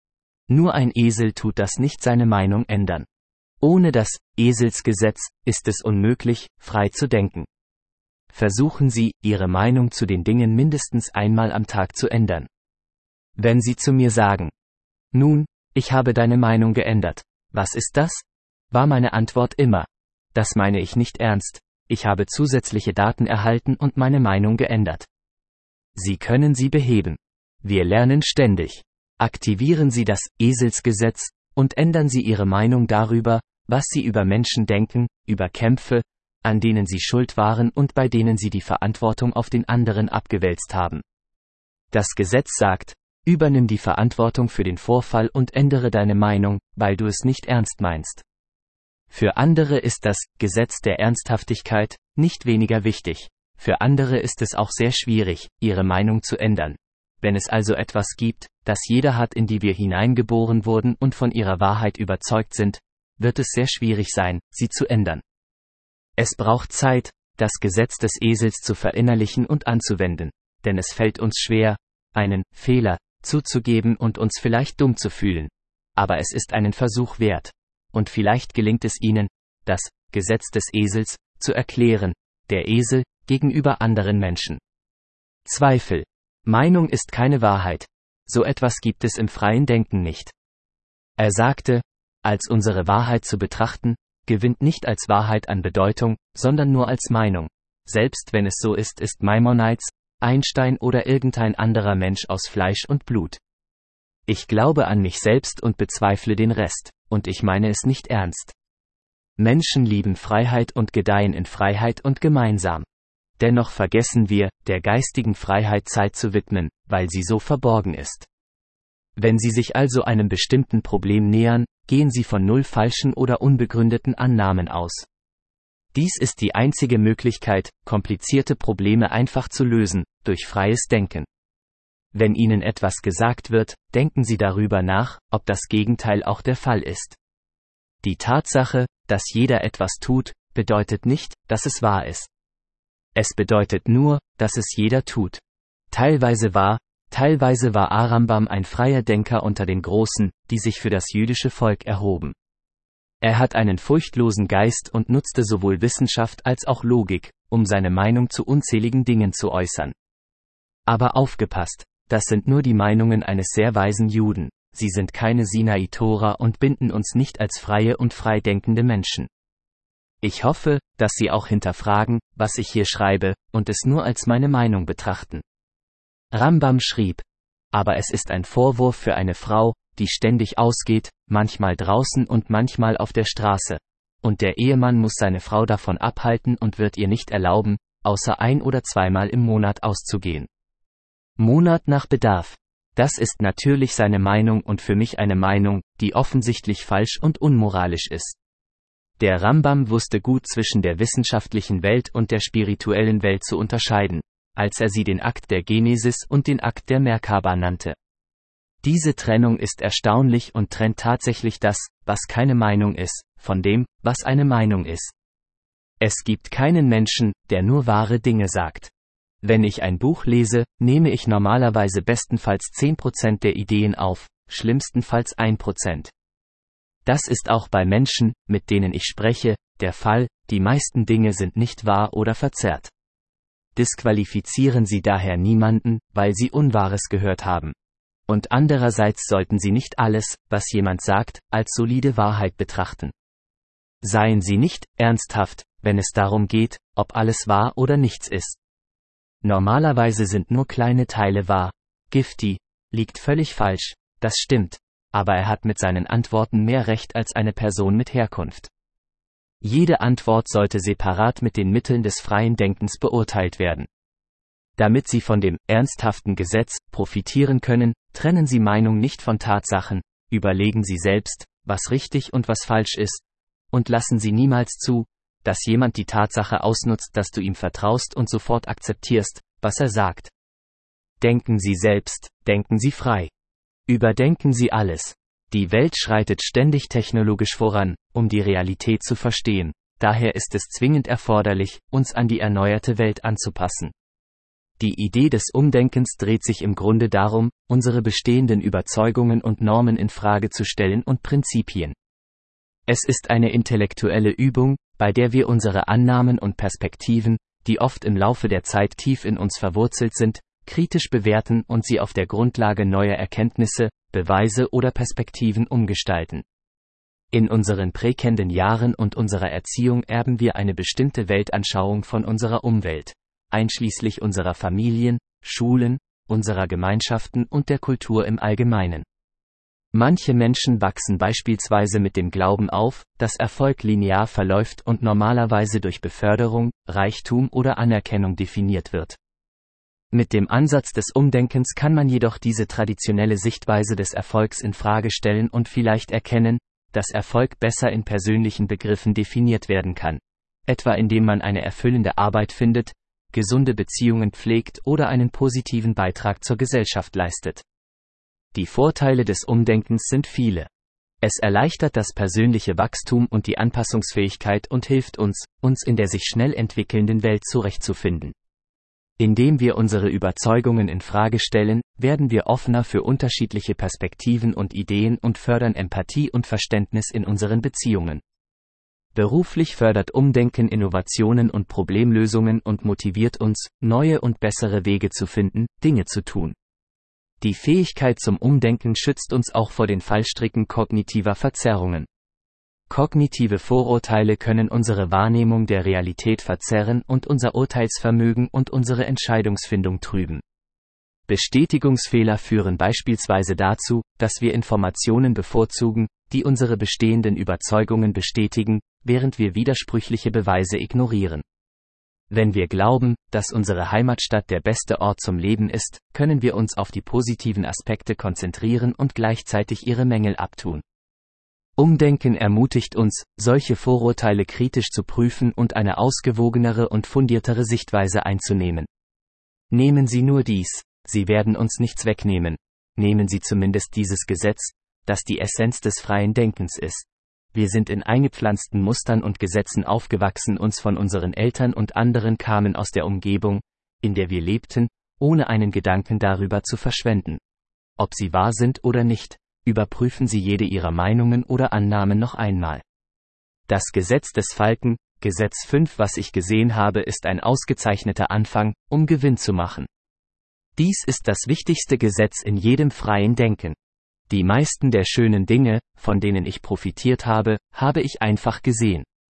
Nur ein Esel tut das nicht, seine Meinung ändern. Ohne das Eselsgesetz ist es unmöglich, frei zu denken. versuchen Sie, Ihre Meinung zu den Dingen mindestens einmal am Tag zu ändern. Wenn Sie zu mir sagen, nun, ich habe deine Meinung geändert, was ist das? War meine Antwort immer, das meine ich nicht ernst, ich habe zusätzliche Daten erhalten und meine Meinung geändert. Sie können sie beheben. Wir lernen ständig. Aktivieren Sie das Eselsgesetz und ändern Sie Ihre Meinung darüber, was Sie über Menschen denken, über Kämpfe, an denen Sie schuld waren und bei denen Sie die Verantwortung auf den anderen abgewälzt haben. Das Gesetz sagt, übernimm die Verantwortung für den Vorfall und ändere deine Meinung, weil du es nicht ernst meinst. Für andere ist das Gesetz der Ernsthaftigkeit nicht weniger wichtig. Für andere ist es auch sehr schwierig, ihre Meinung zu ändern. Wenn es also etwas gibt, das jeder hat, in die wir hineingeboren wurden und von ihrer Wahrheit überzeugt sind, wird es sehr schwierig sein, sie zu ändern. Es braucht Zeit, das Gesetz des Esels zu verinnerlichen und anzuwenden, denn es fällt uns schwer, einen Fehler zuzugeben und uns vielleicht dumm zu fühlen. Aber es ist einen Versuch wert. Und vielleicht gelingt es Ihnen, das Gesetz des Esels zu erklären, der Esel gegenüber anderen Menschen. Zweifel. Meinung ist keine Wahrheit. So etwas gibt es im freien Denken nicht. Er sagte, als unsere Wahrheit zu betrachten, gewinnt nicht als Wahrheit an Bedeutung, sondern nur als Meinung. Selbst wenn es so ist, ist Maimonides, Einstein oder irgendein anderer Mensch aus Fleisch und Blut. Ich glaube an mich selbst und bezweifle den Rest, und ich meine es nicht ernst. Menschen lieben Freiheit und gedeihen in Freiheit und gemeinsam. Dennoch vergessen wir, der geistigen Freiheit Zeit zu widmen, weil sie so verborgen ist. Wenn Sie sich also einem bestimmten Problem nähern, gehen Sie von null falschen oder unbegründeten Annahmen aus. Dies ist die einzige Möglichkeit, komplizierte Probleme einfach zu lösen, durch freies Denken. Wenn Ihnen etwas gesagt wird, denken Sie darüber nach, ob das Gegenteil auch der Fall ist. Die Tatsache, dass jeder etwas tut, bedeutet nicht, dass es wahr ist. Es bedeutet nur, dass es jeder tut. Teilweise war, teilweise war Arambam ein freier Denker unter den Großen, die sich für das jüdische Volk erhoben. Er hat einen furchtlosen Geist und nutzte sowohl Wissenschaft als auch Logik, um seine Meinung zu unzähligen Dingen zu äußern. Aber aufgepasst, das sind nur die Meinungen eines sehr weisen Juden, sie sind keine Sinai-Tora und binden uns nicht als freie und freidenkende Menschen. Ich hoffe, dass Sie auch hinterfragen, was ich hier schreibe, und es nur als meine Meinung betrachten. Rambam schrieb, aber es ist ein Vorwurf für eine Frau, die ständig ausgeht, manchmal draußen und manchmal auf der Straße. Und der Ehemann muss seine Frau davon abhalten und wird ihr nicht erlauben, außer ein- oder zweimal im Monat auszugehen. Monat nach Bedarf. Das ist natürlich seine Meinung und für mich eine Meinung, die offensichtlich falsch und unmoralisch ist. Der Rambam wusste gut zwischen der wissenschaftlichen Welt und der spirituellen Welt zu unterscheiden, als er sie den Akt der Genesis und den Akt der Merkaba nannte. Diese Trennung ist erstaunlich und trennt tatsächlich das, was keine Meinung ist, von dem, was eine Meinung ist. Es gibt keinen Menschen, der nur wahre Dinge sagt. Wenn ich ein Buch lese, nehme ich normalerweise bestenfalls zehn Prozent der Ideen auf, schlimmstenfalls ein Prozent. Das ist auch bei Menschen, mit denen ich spreche, der Fall, die meisten Dinge sind nicht wahr oder verzerrt. Disqualifizieren Sie daher niemanden, weil Sie Unwahres gehört haben. Und andererseits sollten Sie nicht alles, was jemand sagt, als solide Wahrheit betrachten. Seien Sie nicht ernsthaft, wenn es darum geht, ob alles wahr oder nichts ist. Normalerweise sind nur kleine Teile wahr. Gifty liegt völlig falsch, das stimmt, aber er hat mit seinen Antworten mehr Recht als eine Person mit Herkunft. Jede Antwort sollte separat mit den Mitteln des freien Denkens beurteilt werden. Damit Sie von dem ernsthaften Gesetz profitieren können, trennen Sie Meinung nicht von Tatsachen, überlegen Sie selbst, was richtig und was falsch ist, und lassen Sie niemals zu, dass jemand die Tatsache ausnutzt, dass du ihm vertraust und sofort akzeptierst, was er sagt. Denken Sie selbst, denken Sie frei. Überdenken Sie alles. Die Welt schreitet ständig technologisch voran, um die Realität zu verstehen, daher ist es zwingend erforderlich, uns an die erneuerte Welt anzupassen. Die Idee des Umdenkens dreht sich im Grunde darum, unsere bestehenden Überzeugungen und Normen in Frage zu stellen und Prinzipien. Es ist eine intellektuelle Übung, bei der wir unsere Annahmen und Perspektiven, die oft im Laufe der Zeit tief in uns verwurzelt sind, kritisch bewerten und sie auf der Grundlage neuer Erkenntnisse, Beweise oder Perspektiven umgestalten. In unseren prägenden Jahren und unserer Erziehung erben wir eine bestimmte Weltanschauung von unserer Umwelt, einschließlich unserer Familien, Schulen, unserer Gemeinschaften und der Kultur im Allgemeinen. Manche Menschen wachsen beispielsweise mit dem Glauben auf, dass Erfolg linear verläuft und normalerweise durch Beförderung, Reichtum oder Anerkennung definiert wird. Mit dem Ansatz des Umdenkens kann man jedoch diese traditionelle Sichtweise des Erfolgs in Frage stellen und vielleicht erkennen, dass Erfolg besser in persönlichen Begriffen definiert werden kann, etwa indem man eine erfüllende Arbeit findet, gesunde Beziehungen pflegt oder einen positiven Beitrag zur Gesellschaft leistet. Die Vorteile des Umdenkens sind viele. Es erleichtert das persönliche Wachstum und die Anpassungsfähigkeit und hilft uns, uns in der sich schnell entwickelnden Welt zurechtzufinden. Indem wir unsere Überzeugungen in Frage stellen, werden wir offener für unterschiedliche Perspektiven und Ideen und fördern Empathie und Verständnis in unseren Beziehungen. Beruflich fördert Umdenken Innovationen und Problemlösungen und motiviert uns, neue und bessere Wege zu finden, Dinge zu tun. Die Fähigkeit zum Umdenken schützt uns auch vor den Fallstricken kognitiver Verzerrungen. Kognitive Vorurteile können unsere Wahrnehmung der Realität verzerren und unser Urteilsvermögen und unsere Entscheidungsfindung trüben. Bestätigungsfehler führen beispielsweise dazu, dass wir Informationen bevorzugen, die unsere bestehenden Überzeugungen bestätigen, während wir widersprüchliche Beweise ignorieren. Wenn wir glauben, dass unsere Heimatstadt der beste Ort zum Leben ist, können wir uns auf die positiven Aspekte konzentrieren und gleichzeitig ihre Mängel abtun. Umdenken ermutigt uns, solche Vorurteile kritisch zu prüfen und eine ausgewogenere und fundiertere Sichtweise einzunehmen. Nehmen Sie nur dies, Sie werden uns nichts wegnehmen. Nehmen Sie zumindest dieses Gesetz, das die Essenz des freien Denkens ist. Wir sind in eingepflanzten Mustern und Gesetzen aufgewachsen, uns von unseren Eltern und anderen kamen aus der Umgebung, in der wir lebten, ohne einen Gedanken darüber zu verschwenden. Ob sie wahr sind oder nicht, überprüfen Sie jede Ihrer Meinungen oder Annahmen noch einmal. Das Gesetz des Falken, Gesetz fünf, was ich gesehen habe, ist ein ausgezeichneter Anfang, um Gewinn zu machen. Dies ist das wichtigste Gesetz in jedem freien Denken. Die meisten der schönen Dinge, von denen ich profitiert habe, habe ich einfach gesehen.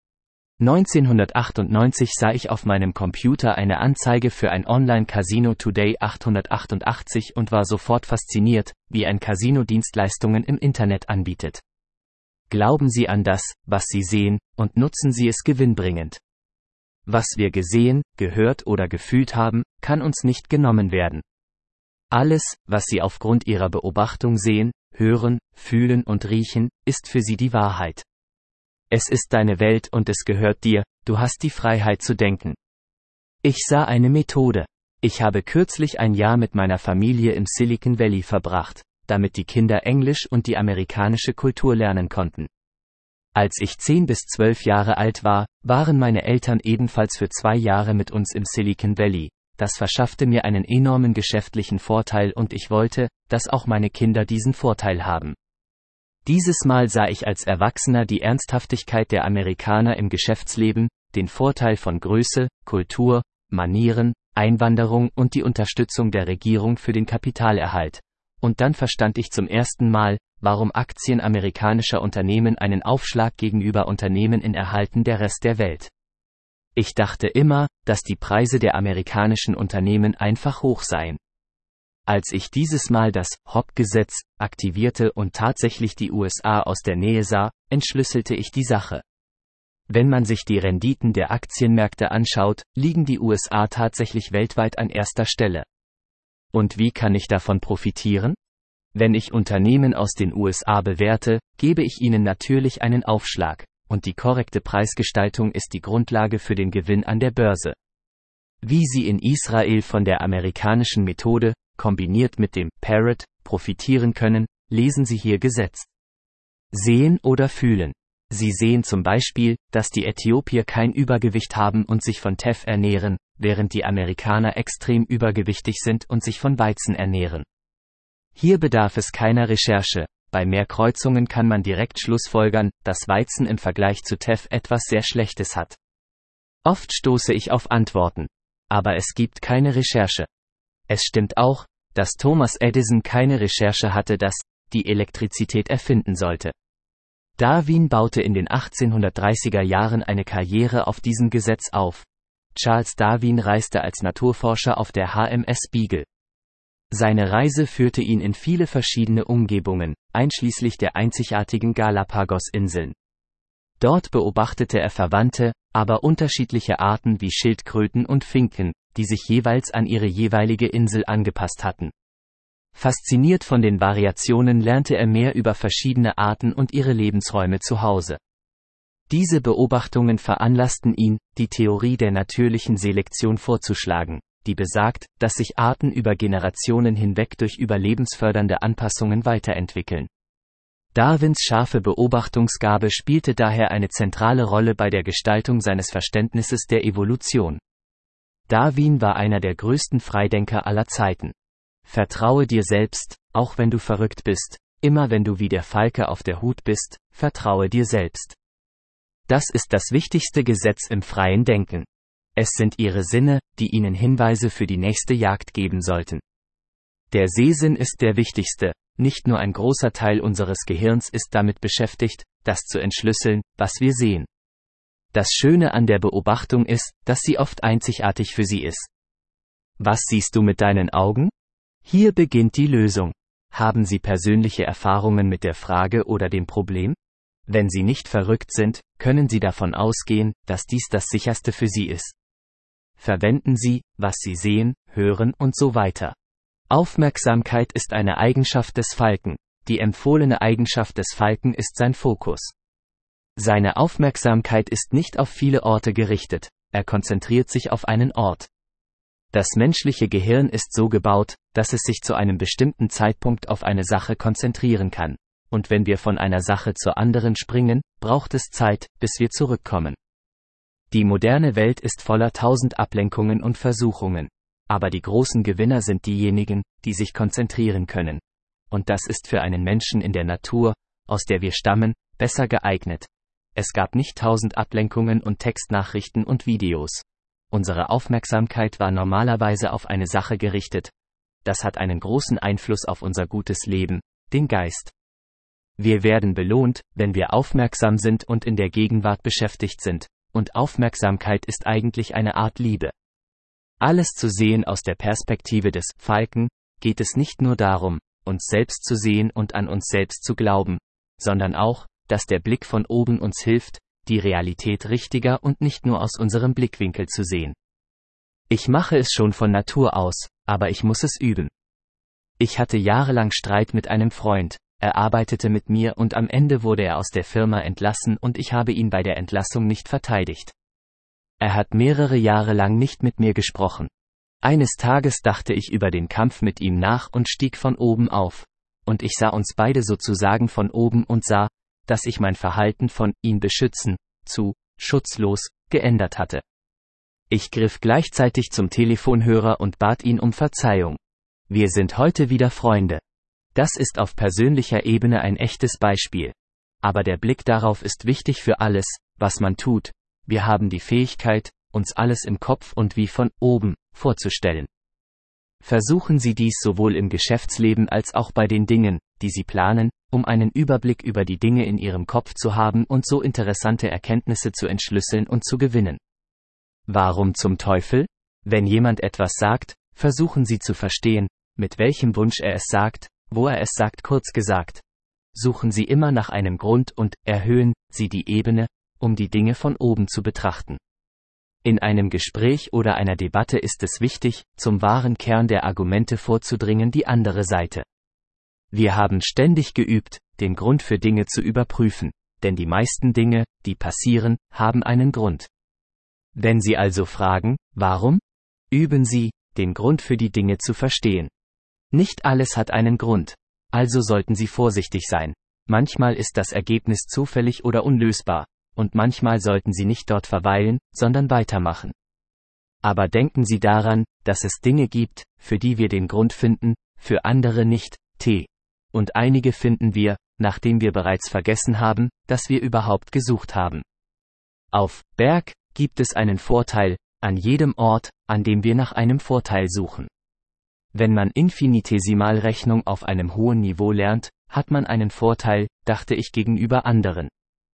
neunzehnhundertachtundneunzig sah ich auf meinem Computer eine Anzeige für ein Online-Casino Today achthundertachtundachtzig und war sofort fasziniert, wie ein Casino Dienstleistungen im Internet anbietet. Glauben Sie an das, was Sie sehen, und nutzen Sie es gewinnbringend. Was wir gesehen, gehört oder gefühlt haben, kann uns nicht genommen werden. Alles, was Sie aufgrund Ihrer Beobachtung sehen, hören, fühlen und riechen, ist für Sie die Wahrheit. Es ist deine Welt und es gehört dir, du hast die Freiheit zu denken. Ich sah eine Methode. Ich habe kürzlich ein Jahr mit meiner Familie im Silicon Valley verbracht, damit die Kinder Englisch und die amerikanische Kultur lernen konnten. Als ich zehn bis zwölf Jahre alt war, waren meine Eltern ebenfalls für zwei Jahre mit uns im Silicon Valley. Das verschaffte mir einen enormen geschäftlichen Vorteil und ich wollte, dass auch meine Kinder diesen Vorteil haben. Dieses Mal sah ich als Erwachsener die Ernsthaftigkeit der Amerikaner im Geschäftsleben, den Vorteil von Größe, Kultur, Manieren, Einwanderung und die Unterstützung der Regierung für den Kapitalerhalt. Und dann verstand ich zum ersten Mal, warum Aktien amerikanischer Unternehmen einen Aufschlag gegenüber Unternehmen in erhalten der Rest der Welt. Ich dachte immer, dass die Preise der amerikanischen Unternehmen einfach hoch seien. Als ich dieses Mal das Hobbs-Gesetz aktivierte und tatsächlich die U S A aus der Nähe sah, entschlüsselte ich die Sache. Wenn man sich die Renditen der Aktienmärkte anschaut, liegen die U S A tatsächlich weltweit an erster Stelle. Und wie kann ich davon profitieren? Wenn ich Unternehmen aus den U S A bewerte, gebe ich ihnen natürlich einen Aufschlag, und die korrekte Preisgestaltung ist die Grundlage für den Gewinn an der Börse. Wie Sie in Israel von der amerikanischen Methode, kombiniert mit dem Parrot, profitieren können, lesen Sie hier Gesetz. Sehen oder fühlen. Sie sehen zum Beispiel, dass die Äthiopier kein Übergewicht haben und sich von Teff ernähren, während die Amerikaner extrem übergewichtig sind und sich von Weizen ernähren. Hier bedarf es keiner Recherche. Bei mehr Kreuzungen kann man direkt schlussfolgern, dass Weizen im Vergleich zu Teff etwas sehr Schlechtes hat. Oft stoße ich auf Antworten. Aber es gibt keine Recherche. Es stimmt auch, dass Thomas Edison keine Recherche hatte, dass die Elektrizität erfinden sollte. Darwin baute in den achtzehnhundertdreißiger Jahren eine Karriere auf diesem Gesetz auf. Charles Darwin reiste als Naturforscher auf der H M S Beagle. Seine Reise führte ihn in viele verschiedene Umgebungen, einschließlich der einzigartigen Galapagos-Inseln. Dort beobachtete er verwandte, aber unterschiedliche Arten wie Schildkröten und Finken, die sich jeweils an ihre jeweilige Insel angepasst hatten. Fasziniert von den Variationen lernte er mehr über verschiedene Arten und ihre Lebensräume zu Hause. Diese Beobachtungen veranlassten ihn, die Theorie der natürlichen Selektion vorzuschlagen, die besagt, dass sich Arten über Generationen hinweg durch überlebensfördernde Anpassungen weiterentwickeln. Darwins scharfe Beobachtungsgabe spielte daher eine zentrale Rolle bei der Gestaltung seines Verständnisses der Evolution. Darwin war einer der größten Freidenker aller Zeiten. Vertraue dir selbst, auch wenn du verrückt bist, immer wenn du wie der Falke auf der Hut bist, vertraue dir selbst. Das ist das wichtigste Gesetz im freien Denken. Es sind ihre Sinne, die ihnen Hinweise für die nächste Jagd geben sollten. Der Sehsinn ist der wichtigste, nicht nur ein großer Teil unseres Gehirns ist damit beschäftigt, das zu entschlüsseln, was wir sehen. Das Schöne an der Beobachtung ist, dass sie oft einzigartig für sie ist. Was siehst du mit deinen Augen? Hier beginnt die Lösung. Haben Sie persönliche Erfahrungen mit der Frage oder dem Problem? Wenn Sie nicht verrückt sind, können Sie davon ausgehen, dass dies das sicherste für Sie ist. Verwenden Sie, was Sie sehen, hören und so weiter. Aufmerksamkeit ist eine Eigenschaft des Falken. Die empfohlene Eigenschaft des Falken ist sein Fokus. Seine Aufmerksamkeit ist nicht auf viele Orte gerichtet, er konzentriert sich auf einen Ort. Das menschliche Gehirn ist so gebaut, dass es sich zu einem bestimmten Zeitpunkt auf eine Sache konzentrieren kann. Und wenn wir von einer Sache zur anderen springen, braucht es Zeit, bis wir zurückkommen. Die moderne Welt ist voller tausend Ablenkungen und Versuchungen. Aber die großen Gewinner sind diejenigen, die sich konzentrieren können. Und das ist für einen Menschen in der Natur, aus der wir stammen, besser geeignet. Es gab nicht tausend Ablenkungen und Textnachrichten und Videos. Unsere Aufmerksamkeit war normalerweise auf eine Sache gerichtet. Das hat einen großen Einfluss auf unser gutes Leben, den Geist. Wir werden belohnt, wenn wir aufmerksam sind und in der Gegenwart beschäftigt sind. Und Aufmerksamkeit ist eigentlich eine Art Liebe. Alles zu sehen aus der Perspektive des Falken, geht es nicht nur darum, uns selbst zu sehen und an uns selbst zu glauben, sondern auch, dass der Blick von oben uns hilft, die Realität richtiger und nicht nur aus unserem Blickwinkel zu sehen. Ich mache es schon von Natur aus, aber ich muss es üben. Ich hatte jahrelang Streit mit einem Freund, er arbeitete mit mir und am Ende wurde er aus der Firma entlassen und ich habe ihn bei der Entlassung nicht verteidigt. Er hat mehrere Jahre lang nicht mit mir gesprochen. Eines Tages dachte ich über den Kampf mit ihm nach und stieg von oben auf. Und ich sah uns beide sozusagen von oben und sah, dass ich mein Verhalten von ihn beschützen zu schutzlos geändert hatte. Ich griff gleichzeitig zum Telefonhörer und bat ihn um Verzeihung. Wir sind heute wieder Freunde. Das ist auf persönlicher Ebene ein echtes Beispiel. Aber der Blick darauf ist wichtig für alles, was man tut. Wir haben die Fähigkeit, uns alles im Kopf und wie von oben vorzustellen. Versuchen Sie dies sowohl im Geschäftsleben als auch bei den Dingen, die Sie planen, um einen Überblick über die Dinge in Ihrem Kopf zu haben und so interessante Erkenntnisse zu entschlüsseln und zu gewinnen. Warum zum Teufel? Wenn jemand etwas sagt, versuchen Sie zu verstehen, mit welchem Wunsch er es sagt, wo er es sagt, kurz gesagt. Suchen Sie immer nach einem Grund und erhöhen Sie die Ebene, um die Dinge von oben zu betrachten. In einem Gespräch oder einer Debatte ist es wichtig, zum wahren Kern der Argumente vorzudringen, die andere Seite. Wir haben ständig geübt, den Grund für Dinge zu überprüfen, denn die meisten Dinge, die passieren, haben einen Grund. Wenn Sie also fragen, warum? Üben Sie, den Grund für die Dinge zu verstehen. Nicht alles hat einen Grund, also sollten Sie vorsichtig sein. Manchmal ist das Ergebnis zufällig oder unlösbar. Und manchmal sollten Sie nicht dort verweilen, sondern weitermachen. Aber denken Sie daran, dass es Dinge gibt, für die wir den Grund finden, für andere nicht, t. Und einige finden wir, nachdem wir bereits vergessen haben, dass wir überhaupt gesucht haben. Auf Berg gibt es einen Vorteil, an jedem Ort, an dem wir nach einem Vorteil suchen. Wenn man Infinitesimalrechnung auf einem hohen Niveau lernt, hat man einen Vorteil, dachte ich, gegenüber anderen.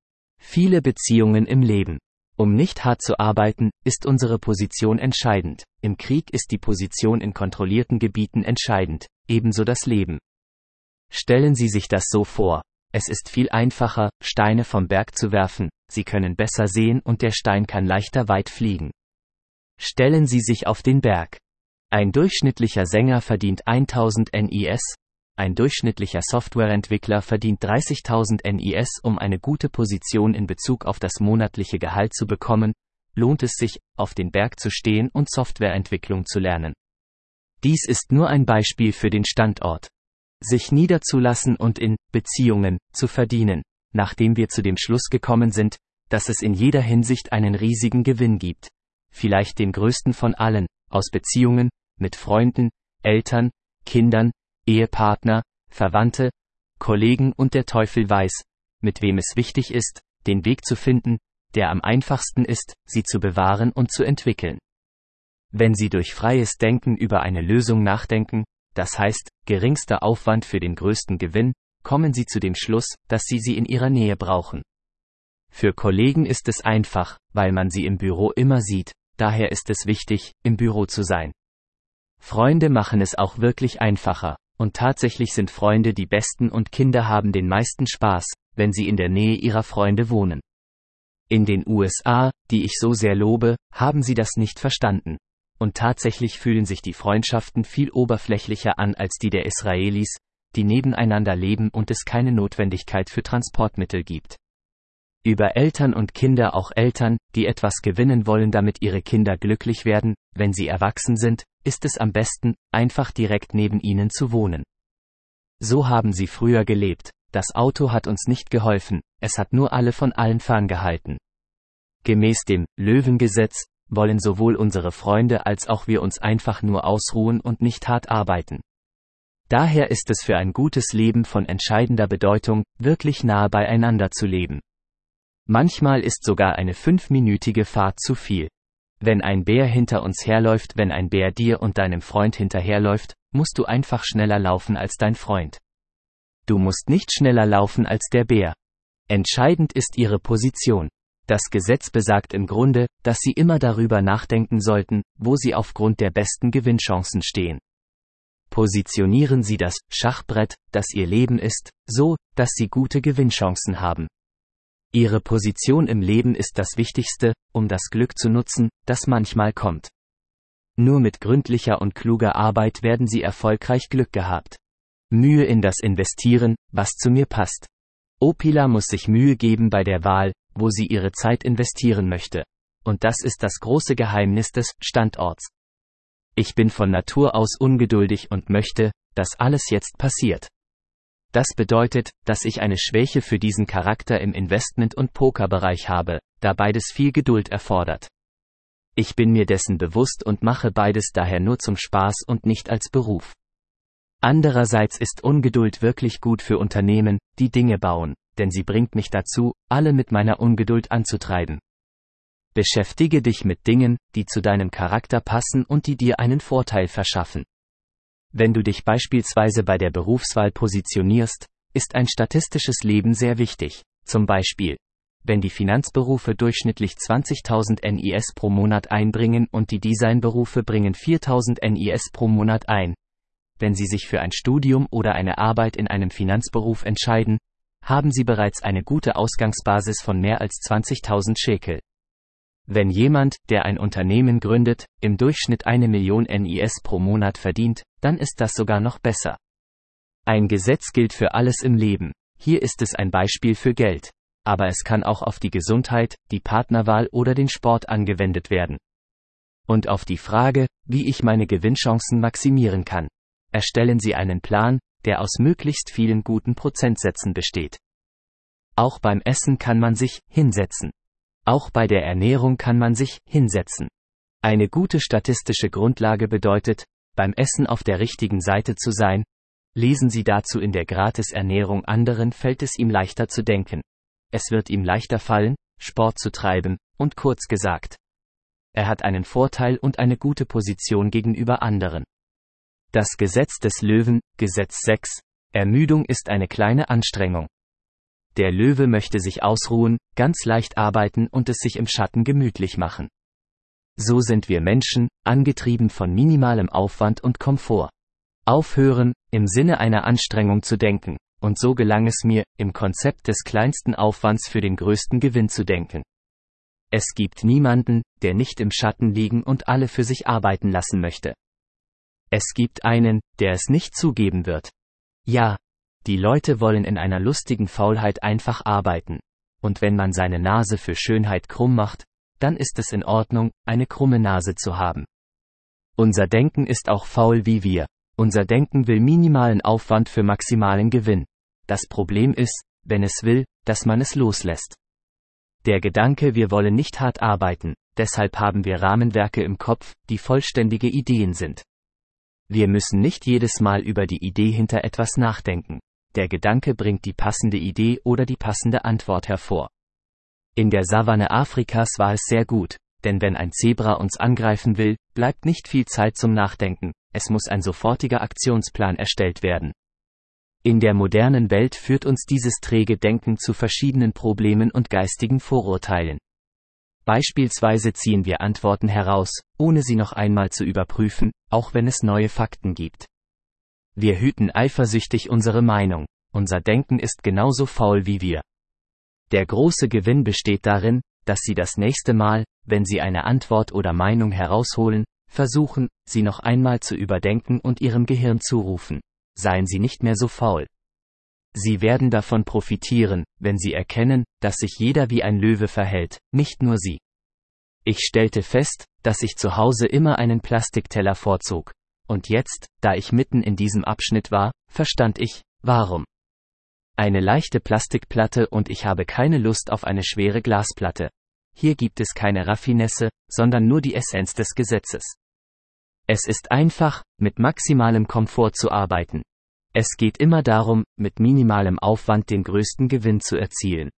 Viele Beziehungen im Leben. Um nicht hart zu arbeiten, ist unsere Position entscheidend. Im Krieg ist die Position in kontrollierten Gebieten entscheidend, ebenso das Leben. Stellen Sie sich das so vor. Es ist viel einfacher, Steine vom Berg zu werfen, Sie können besser sehen und der Stein kann leichter weit fliegen. Stellen Sie sich auf den Berg. Ein durchschnittlicher Sänger verdient tausend N I S, ein durchschnittlicher Softwareentwickler verdient dreißigtausend N I S. Um eine gute Position in Bezug auf das monatliche Gehalt zu bekommen, lohnt es sich, auf den Berg zu stehen und Softwareentwicklung zu lernen. Dies ist nur ein Beispiel für den Standort. Sich niederzulassen und in Beziehungen zu verdienen, nachdem wir zu dem Schluss gekommen sind, dass es in jeder Hinsicht einen riesigen Gewinn gibt. Vielleicht den größten von allen, aus Beziehungen, mit Freunden, Eltern, Kindern, Ehepartner, Verwandte, Kollegen und der Teufel weiß, mit wem es wichtig ist, den Weg zu finden, der am einfachsten ist, sie zu bewahren und zu entwickeln. Wenn Sie durch freies Denken über eine Lösung nachdenken, das heißt, geringster Aufwand für den größten Gewinn, kommen Sie zu dem Schluss, dass Sie sie in Ihrer Nähe brauchen. Für Kollegen ist es einfach, weil man sie im Büro immer sieht, daher ist es wichtig, im Büro zu sein. Freunde machen es auch wirklich einfacher, und tatsächlich sind Freunde die besten und Kinder haben den meisten Spaß, wenn sie in der Nähe ihrer Freunde wohnen. In den U S A, die ich so sehr lobe, haben sie das nicht verstanden. Und tatsächlich fühlen sich die Freundschaften viel oberflächlicher an als die der Israelis, die nebeneinander leben und es keine Notwendigkeit für Transportmittel gibt. Über Eltern und Kinder, auch Eltern, die etwas gewinnen wollen, damit ihre Kinder glücklich werden, wenn sie erwachsen sind, ist es am besten, einfach direkt neben ihnen zu wohnen. So haben sie früher gelebt. Das Auto hat uns nicht geholfen, es hat nur alle von allen ferngehalten. Gemäß dem Löwengesetz wollen sowohl unsere Freunde als auch wir uns einfach nur ausruhen und nicht hart arbeiten. Daher ist es für ein gutes Leben von entscheidender Bedeutung, wirklich nahe beieinander zu leben. Manchmal ist sogar eine fünfminütige Fahrt zu viel. Wenn ein Bär hinter uns herläuft, wenn ein Bär dir und deinem Freund hinterherläuft, musst du einfach schneller laufen als dein Freund. Du musst nicht schneller laufen als der Bär. Entscheidend ist ihre Position. Das Gesetz besagt im Grunde, dass sie immer darüber nachdenken sollten, wo sie aufgrund der besten Gewinnchancen stehen. Positionieren Sie das Schachbrett, das Ihr Leben ist, so, dass Sie gute Gewinnchancen haben. Ihre Position im Leben ist das Wichtigste, um das Glück zu nutzen, das manchmal kommt. Nur mit gründlicher und kluger Arbeit werden Sie erfolgreich Glück gehabt. Mühe in das investieren, was zu mir passt. Opila muss sich Mühe geben bei der Wahl, wo sie ihre Zeit investieren möchte. Und das ist das große Geheimnis des Standorts. Ich bin von Natur aus ungeduldig und möchte, dass alles jetzt passiert. Das bedeutet, dass ich eine Schwäche für diesen Charakter im Investment- und Pokerbereich habe, da beides viel Geduld erfordert. Ich bin mir dessen bewusst und mache beides daher nur zum Spaß und nicht als Beruf. Andererseits ist Ungeduld wirklich gut für Unternehmen, die Dinge bauen, denn sie bringt mich dazu, alle mit meiner Ungeduld anzutreiben. Beschäftige dich mit Dingen, die zu deinem Charakter passen und die dir einen Vorteil verschaffen. Wenn du dich beispielsweise bei der Berufswahl positionierst, ist ein statistisches Leben sehr wichtig. Zum Beispiel, wenn die Finanzberufe durchschnittlich zwanzigtausend N I S pro Monat einbringen und die Designberufe bringen viertausend N I S pro Monat ein. Wenn Sie sich für ein Studium oder eine Arbeit in einem Finanzberuf entscheiden, haben Sie bereits eine gute Ausgangsbasis von mehr als zwanzigtausend Schekel. Wenn jemand, der ein Unternehmen gründet, im Durchschnitt eine Million N I S pro Monat verdient, dann ist das sogar noch besser. Ein Gesetz gilt für alles im Leben. Hier ist es ein Beispiel für Geld. Aber es kann auch auf die Gesundheit, die Partnerwahl oder den Sport angewendet werden. Und auf die Frage, wie ich meine Gewinnchancen maximieren kann. Erstellen Sie einen Plan, der aus möglichst vielen guten Prozentsätzen besteht. Auch beim Essen kann man sich hinsetzen. Auch bei der Ernährung kann man sich hinsetzen. Eine gute statistische Grundlage bedeutet, beim Essen auf der richtigen Seite zu sein. Lesen Sie dazu in der Gratis-Ernährung. Anderen fällt es ihm leichter zu denken. Es wird ihm leichter fallen, Sport zu treiben, und kurz gesagt. Er hat einen Vorteil und eine gute Position gegenüber anderen. Das Gesetz des Löwen, Gesetz sechs, Ermüdung ist eine kleine Anstrengung. Der Löwe möchte sich ausruhen, ganz leicht arbeiten und es sich im Schatten gemütlich machen. So sind wir Menschen, angetrieben von minimalem Aufwand und Komfort. Aufhören, im Sinne einer Anstrengung zu denken, und so gelang es mir, im Konzept des kleinsten Aufwands für den größten Gewinn zu denken. Es gibt niemanden, der nicht im Schatten liegen und alle für sich arbeiten lassen möchte. Es gibt einen, der es nicht zugeben wird. Ja, die Leute wollen in einer lustigen Faulheit einfach arbeiten. Und wenn man seine Nase für Schönheit krumm macht, dann ist es in Ordnung, eine krumme Nase zu haben. Unser Denken ist auch faul wie wir. Unser Denken will minimalen Aufwand für maximalen Gewinn. Das Problem ist, wenn es will, dass man es loslässt. Der Gedanke, wir wollen nicht hart arbeiten, deshalb haben wir Rahmenwerke im Kopf, die vollständige Ideen sind. Wir müssen nicht jedes Mal über die Idee hinter etwas nachdenken. Der Gedanke bringt die passende Idee oder die passende Antwort hervor. In der Savanne Afrikas war es sehr gut, denn wenn ein Zebra uns angreifen will, bleibt nicht viel Zeit zum Nachdenken, es muss ein sofortiger Aktionsplan erstellt werden. In der modernen Welt führt uns dieses träge Denken zu verschiedenen Problemen und geistigen Vorurteilen. Beispielsweise ziehen wir Antworten heraus, ohne sie noch einmal zu überprüfen, auch wenn es neue Fakten gibt. Wir hüten eifersüchtig unsere Meinung, unser Denken ist genauso faul wie wir. Der große Gewinn besteht darin, dass Sie das nächste Mal, wenn Sie eine Antwort oder Meinung herausholen, versuchen, sie noch einmal zu überdenken und Ihrem Gehirn zurufen. Seien Sie nicht mehr so faul. Sie werden davon profitieren, wenn Sie erkennen, dass sich jeder wie ein Löwe verhält, nicht nur Sie. Ich stellte fest, dass ich zu Hause immer einen Plastikteller vorzog. Und jetzt, da ich mitten in diesem Abschnitt war, verstand ich, warum. Eine leichte Plastikplatte und ich habe keine Lust auf eine schwere Glasplatte. Hier gibt es keine Raffinesse, sondern nur die Essenz des Gesetzes. Es ist einfach, mit maximalem Komfort zu arbeiten. Es geht immer darum, mit minimalem Aufwand den größten Gewinn zu erzielen.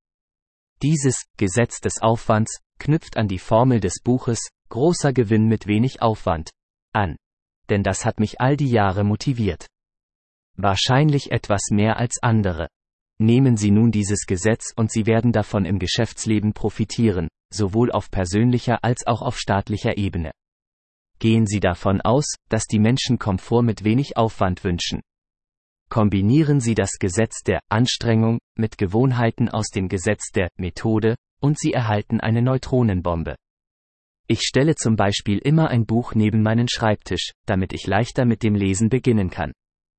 Dieses Gesetz des Aufwands knüpft an die Formel des Buches Großer Gewinn mit wenig Aufwand an. Denn das hat mich all die Jahre motiviert. Wahrscheinlich etwas mehr als andere. Nehmen Sie nun dieses Gesetz und Sie werden davon im Geschäftsleben profitieren, sowohl auf persönlicher als auch auf staatlicher Ebene. Gehen Sie davon aus, dass die Menschen Komfort mit wenig Aufwand wünschen. Kombinieren Sie das Gesetz der Anstrengung mit Gewohnheiten aus dem Gesetz der Methode, und Sie erhalten eine Neutronenbombe. Ich stelle zum Beispiel immer ein Buch neben meinen Schreibtisch, damit ich leichter mit dem Lesen beginnen kann.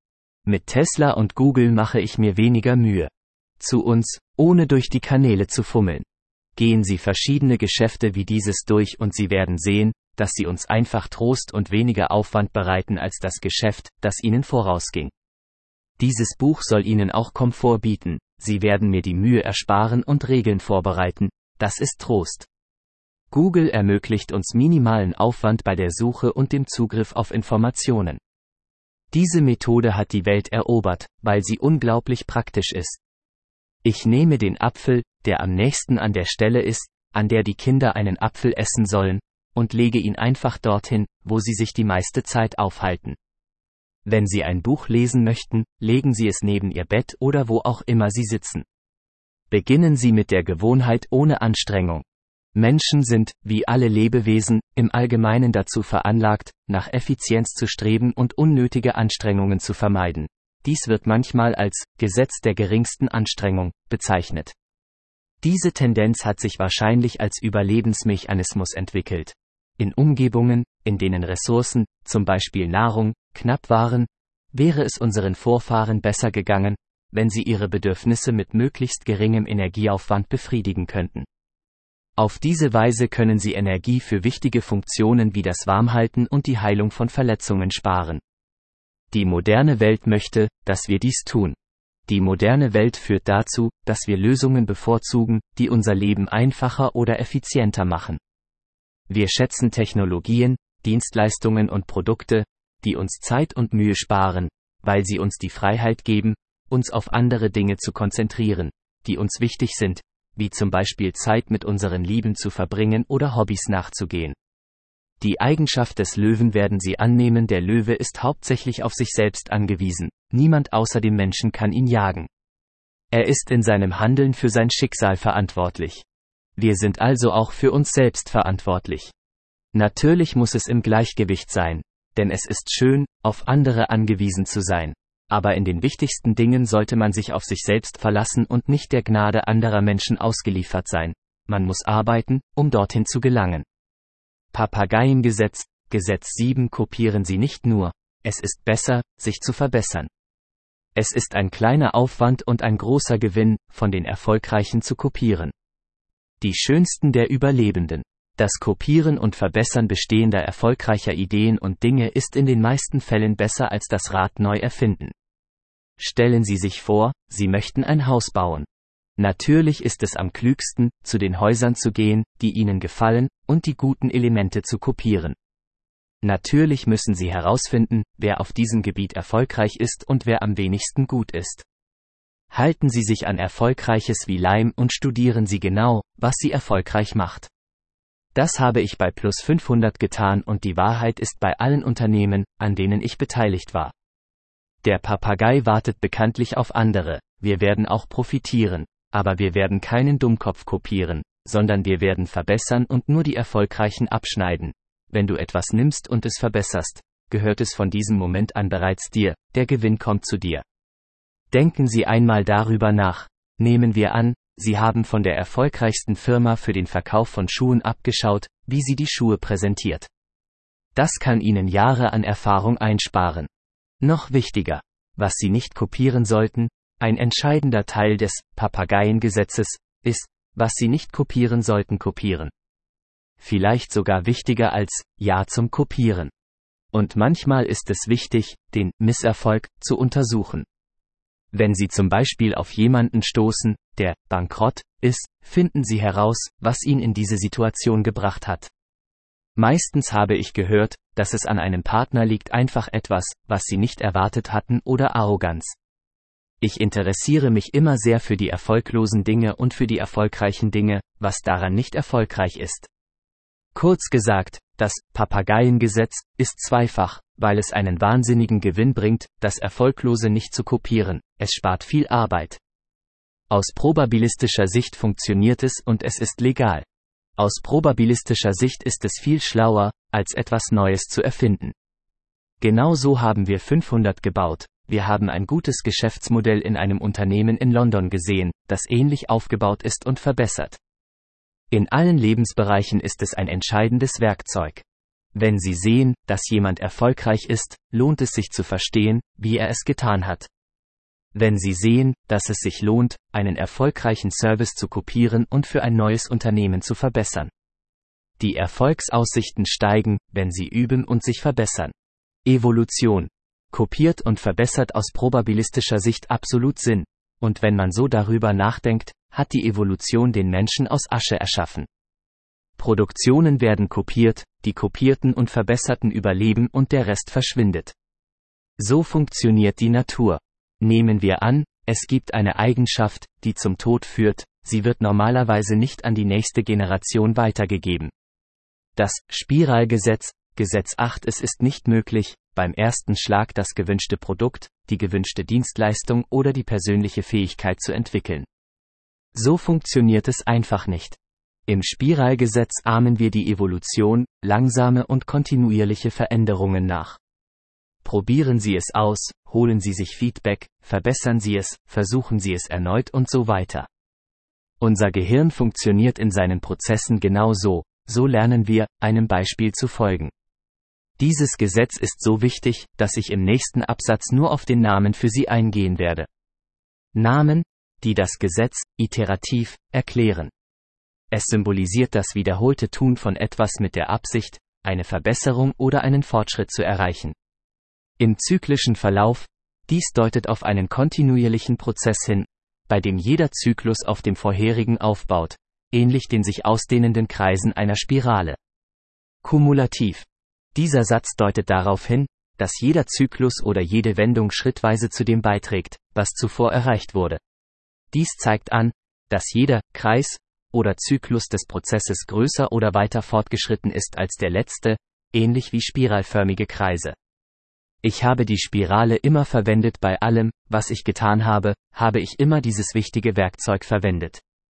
Mit Tesla und Google mache ich mir weniger Mühe. Zu uns, ohne durch die Kanäle zu fummeln. Gehen Sie verschiedene Geschäfte wie dieses durch und Sie werden sehen, dass sie uns einfach Trost und weniger Aufwand bereiten als das Geschäft, das Ihnen vorausging. Dieses Buch soll Ihnen auch Komfort bieten, Sie werden mir die Mühe ersparen und Regeln vorbereiten, das ist Trost. Google ermöglicht uns minimalen Aufwand bei der Suche und dem Zugriff auf Informationen. Diese Methode hat die Welt erobert, weil sie unglaublich praktisch ist. Ich nehme den Apfel, der am nächsten an der Stelle ist, an der die Kinder einen Apfel essen sollen, und lege ihn einfach dorthin, wo sie sich die meiste Zeit aufhalten. Wenn Sie ein Buch lesen möchten, legen Sie es neben Ihr Bett oder wo auch immer Sie sitzen. Beginnen Sie mit der Gewohnheit ohne Anstrengung. Menschen sind, wie alle Lebewesen, im Allgemeinen dazu veranlagt, nach Effizienz zu streben und unnötige Anstrengungen zu vermeiden. Dies wird manchmal als Gesetz der geringsten Anstrengung bezeichnet. Diese Tendenz hat sich wahrscheinlich als Überlebensmechanismus entwickelt. In Umgebungen, in denen Ressourcen, zum Beispiel Nahrung, knapp waren, wäre es unseren Vorfahren besser gegangen, wenn sie ihre Bedürfnisse mit möglichst geringem Energieaufwand befriedigen könnten. Auf diese Weise können sie Energie für wichtige Funktionen wie das Warmhalten und die Heilung von Verletzungen sparen. Die moderne Welt möchte, dass wir dies tun. Die moderne Welt führt dazu, dass wir Lösungen bevorzugen, die unser Leben einfacher oder effizienter machen. Wir schätzen Technologien, Dienstleistungen und Produkte, die uns Zeit und Mühe sparen, weil sie uns die Freiheit geben, uns auf andere Dinge zu konzentrieren, die uns wichtig sind, wie zum Beispiel Zeit mit unseren Lieben zu verbringen oder Hobbys nachzugehen. Die Eigenschaft des Löwen werden Sie annehmen, der Löwe ist hauptsächlich auf sich selbst angewiesen, niemand außer dem Menschen kann ihn jagen. Er ist in seinem Handeln für sein Schicksal verantwortlich. Wir sind also auch für uns selbst verantwortlich. Natürlich muss es im Gleichgewicht sein, denn es ist schön, auf andere angewiesen zu sein. Aber in den wichtigsten Dingen sollte man sich auf sich selbst verlassen und nicht der Gnade anderer Menschen ausgeliefert sein. Man muss arbeiten, um dorthin zu gelangen. Papageiengesetz, Gesetz sieben Kopieren Sie nicht nur, es ist besser, sich zu verbessern. Es ist ein kleiner Aufwand und ein großer Gewinn, von den Erfolgreichen zu kopieren. Die schönsten der Überlebenden. Das Kopieren und Verbessern bestehender erfolgreicher Ideen und Dinge ist in den meisten Fällen besser als das Rad neu erfinden. Stellen Sie sich vor, Sie möchten ein Haus bauen. Natürlich ist es am klügsten, zu den Häusern zu gehen, die Ihnen gefallen, und die guten Elemente zu kopieren. Natürlich müssen Sie herausfinden, wer auf diesem Gebiet erfolgreich ist und wer am wenigsten gut ist. Halten Sie sich an Erfolgreiches wie Leim und studieren Sie genau, was Sie erfolgreich macht. Das habe ich bei Plus fünfhundert getan und die Wahrheit ist bei allen Unternehmen, an denen ich beteiligt war. Der Papagei wartet bekanntlich auf andere, wir werden auch profitieren, aber wir werden keinen Dummkopf kopieren, sondern wir werden verbessern und nur die Erfolgreichen abschneiden. Wenn du etwas nimmst und es verbesserst, gehört es von diesem Moment an bereits dir, der Gewinn kommt zu dir. Denken Sie einmal darüber nach. Nehmen wir an, Sie haben von der erfolgreichsten Firma für den Verkauf von Schuhen abgeschaut, wie sie die Schuhe präsentiert. Das kann Ihnen Jahre an Erfahrung einsparen. Noch wichtiger, was Sie nicht kopieren sollten, ein entscheidender Teil des Papageiengesetzes, ist, was Sie nicht kopieren sollten kopieren. Vielleicht sogar wichtiger als Ja zum Kopieren. Und manchmal ist es wichtig, den Misserfolg zu untersuchen. Wenn Sie zum Beispiel auf jemanden stoßen, der bankrott ist, finden Sie heraus, was ihn in diese Situation gebracht hat. Meistens habe ich gehört, dass es an einem Partner liegt, einfach etwas, was Sie nicht erwartet hatten, oder Arroganz. Ich interessiere mich immer sehr für die erfolglosen Dinge und für die erfolgreichen Dinge, was daran nicht erfolgreich ist. Kurz gesagt, das Papageiengesetz ist zweifach, weil es einen wahnsinnigen Gewinn bringt, das Erfolglose nicht zu kopieren, es spart viel Arbeit. Aus probabilistischer Sicht funktioniert es und es ist legal. Aus probabilistischer Sicht ist es viel schlauer, als etwas Neues zu erfinden. Genau so haben wir fünfhundert gebaut. Wir haben ein gutes Geschäftsmodell in einem Unternehmen in London gesehen, das ähnlich aufgebaut ist und verbessert. In allen Lebensbereichen ist es ein entscheidendes Werkzeug. Wenn Sie sehen, dass jemand erfolgreich ist, lohnt es sich zu verstehen, wie er es getan hat. Wenn Sie sehen, dass es sich lohnt, einen erfolgreichen Service zu kopieren und für ein neues Unternehmen zu verbessern. Die Erfolgsaussichten steigen, wenn Sie üben und sich verbessern. Evolution. Kopiert und verbessert aus probabilistischer Sicht absolut Sinn. Und wenn man so darüber nachdenkt, hat die Evolution den Menschen aus Asche erschaffen. Produktionen werden kopiert, die Kopierten und Verbesserten überleben und der Rest verschwindet. So funktioniert die Natur. Nehmen wir an, es gibt eine Eigenschaft, die zum Tod führt, sie wird normalerweise nicht an die nächste Generation weitergegeben. Das Spiralgesetz, Gesetz acht Es ist nicht möglich, beim ersten Schlag das gewünschte Produkt, die gewünschte Dienstleistung oder die persönliche Fähigkeit zu entwickeln. So funktioniert es einfach nicht. Im Spiralgesetz ahmen wir die Evolution, langsame und kontinuierliche Veränderungen nach. Probieren Sie es aus, holen Sie sich Feedback, verbessern Sie es, versuchen Sie es erneut und so weiter. Unser Gehirn funktioniert in seinen Prozessen genau so, so lernen wir, einem Beispiel zu folgen. Dieses Gesetz ist so wichtig, dass ich im nächsten Absatz nur auf den Namen für Sie eingehen werde. Namen, die das Gesetz, iterativ, erklären. Es symbolisiert das wiederholte Tun von etwas mit der Absicht, eine Verbesserung oder einen Fortschritt zu erreichen. Im zyklischen Verlauf, dies deutet auf einen kontinuierlichen Prozess hin, bei dem jeder Zyklus auf dem vorherigen aufbaut, ähnlich den sich ausdehnenden Kreisen einer Spirale. Kumulativ. Dieser Satz deutet darauf hin, dass jeder Zyklus oder jede Wendung schrittweise zu dem beiträgt, was zuvor erreicht wurde. Dies zeigt an, dass jeder Kreis oder Zyklus des Prozesses größer oder weiter fortgeschritten ist als der letzte, ähnlich wie spiralförmige Kreise. Ich habe die Spirale immer verwendet. Bei allem, was ich getan habe, habe ich immer dieses wichtige Werkzeug verwendet.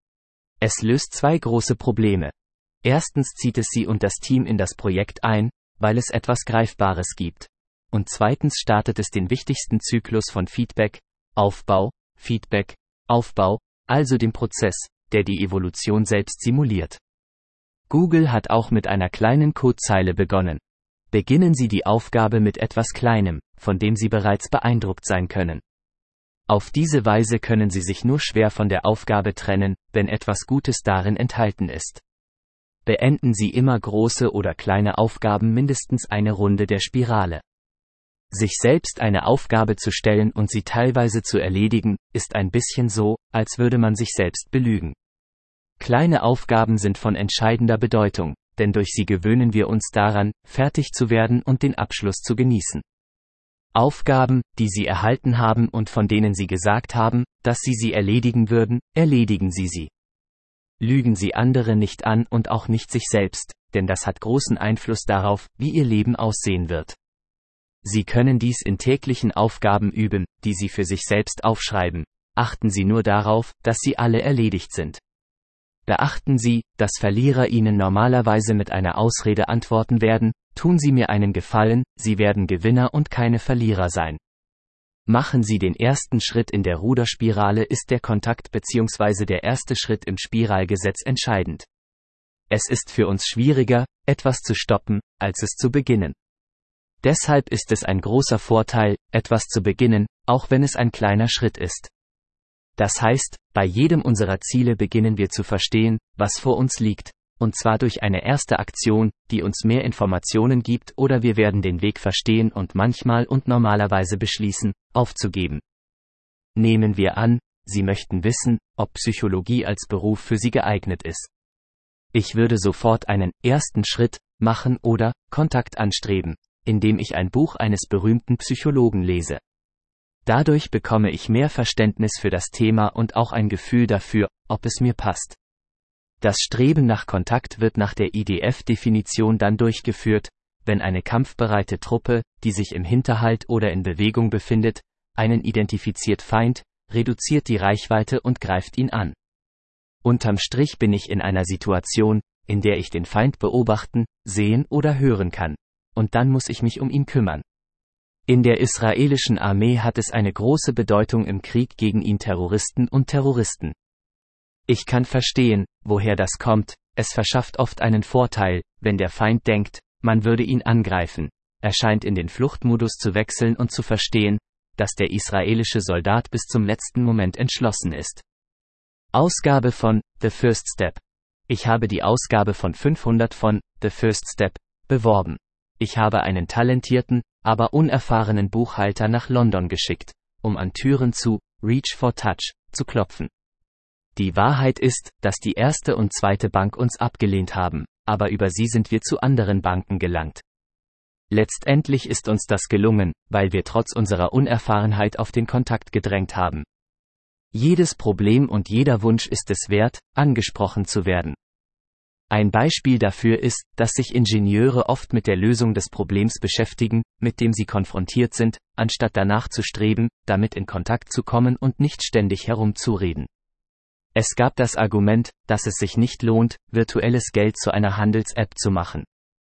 Es löst zwei große Probleme. Erstens zieht es Sie und das Team in das Projekt ein, weil es etwas Greifbares gibt. Und zweitens startet es den wichtigsten Zyklus von Feedback, Aufbau, Feedback, Aufbau, also dem Prozess, der die Evolution selbst simuliert. Google hat auch mit einer kleinen Codezeile begonnen. Beginnen Sie die Aufgabe mit etwas Kleinem, von dem Sie bereits beeindruckt sein können. Auf diese Weise können Sie sich nur schwer von der Aufgabe trennen, wenn etwas Gutes darin enthalten ist. Beenden Sie immer große oder kleine Aufgaben mindestens eine Runde der Spirale. Sich selbst eine Aufgabe zu stellen und sie teilweise zu erledigen, ist ein bisschen so, als würde man sich selbst belügen. Kleine Aufgaben sind von entscheidender Bedeutung, denn durch sie gewöhnen wir uns daran, fertig zu werden und den Abschluss zu genießen. Aufgaben, die Sie erhalten haben und von denen Sie gesagt haben, dass Sie sie erledigen würden, erledigen Sie sie. Lügen Sie andere nicht an und auch nicht sich selbst, denn das hat großen Einfluss darauf, wie Ihr Leben aussehen wird. Sie können dies in täglichen Aufgaben üben, die Sie für sich selbst aufschreiben. Achten Sie nur darauf, dass sie alle erledigt sind. Beachten Sie, dass Verlierer Ihnen normalerweise mit einer Ausrede antworten werden: Tun Sie mir einen Gefallen, Sie werden Gewinner und keine Verlierer sein. Machen Sie den ersten Schritt in der Ruderspirale. Ist der Kontakt bzw. der erste Schritt im Spiralgesetz entscheidend. Es ist für uns schwieriger, etwas zu stoppen, als es zu beginnen. Deshalb ist es ein großer Vorteil, etwas zu beginnen, auch wenn es ein kleiner Schritt ist. Das heißt, bei jedem unserer Ziele beginnen wir zu verstehen, was vor uns liegt, und zwar durch eine erste Aktion, die uns mehr Informationen gibt, oder wir werden den Weg verstehen und manchmal und normalerweise beschließen, aufzugeben. Nehmen wir an, Sie möchten wissen, ob Psychologie als Beruf für Sie geeignet ist. Ich würde sofort einen ersten Schritt machen oder Kontakt anstreben, indem ich ein Buch eines berühmten Psychologen lese. Dadurch bekomme ich mehr Verständnis für das Thema und auch ein Gefühl dafür, ob es mir passt. Das Streben nach Kontakt wird nach der I D F-Definition dann durchgeführt, wenn eine kampfbereite Truppe, die sich im Hinterhalt oder in Bewegung befindet, einen identifiziert Feind, reduziert die Reichweite und greift ihn an. Unterm Strich bin ich in einer Situation, in der ich den Feind beobachten, sehen oder hören kann. Und dann muss ich mich um ihn kümmern. In der israelischen Armee hat es eine große Bedeutung im Krieg gegen ihn Terroristen und Terroristen. Ich kann verstehen, woher das kommt. Es verschafft oft einen Vorteil, wenn der Feind denkt, man würde ihn angreifen. Er scheint in den Fluchtmodus zu wechseln und zu verstehen, dass der israelische Soldat bis zum letzten Moment entschlossen ist. Ausgabe von The First Step. Ich habe die Ausgabe von fünfhundert von The First Step beworben. Ich habe einen talentierten, aber unerfahrenen Buchhalter nach London geschickt, um an Türen zu Reach for Touch zu klopfen. Die Wahrheit ist, dass die erste und zweite Bank uns abgelehnt haben, aber über sie sind wir zu anderen Banken gelangt. Letztendlich ist uns das gelungen, weil wir trotz unserer Unerfahrenheit auf den Kontakt gedrängt haben. Jedes Problem und jeder Wunsch ist es wert, angesprochen zu werden. Ein Beispiel dafür ist, dass sich Ingenieure oft mit der Lösung des Problems beschäftigen, mit dem sie konfrontiert sind, anstatt danach zu streben, damit in Kontakt zu kommen und nicht ständig herumzureden. Es gab das Argument, dass es sich nicht lohnt, virtuelles Geld zu einer Handels-App zu machen.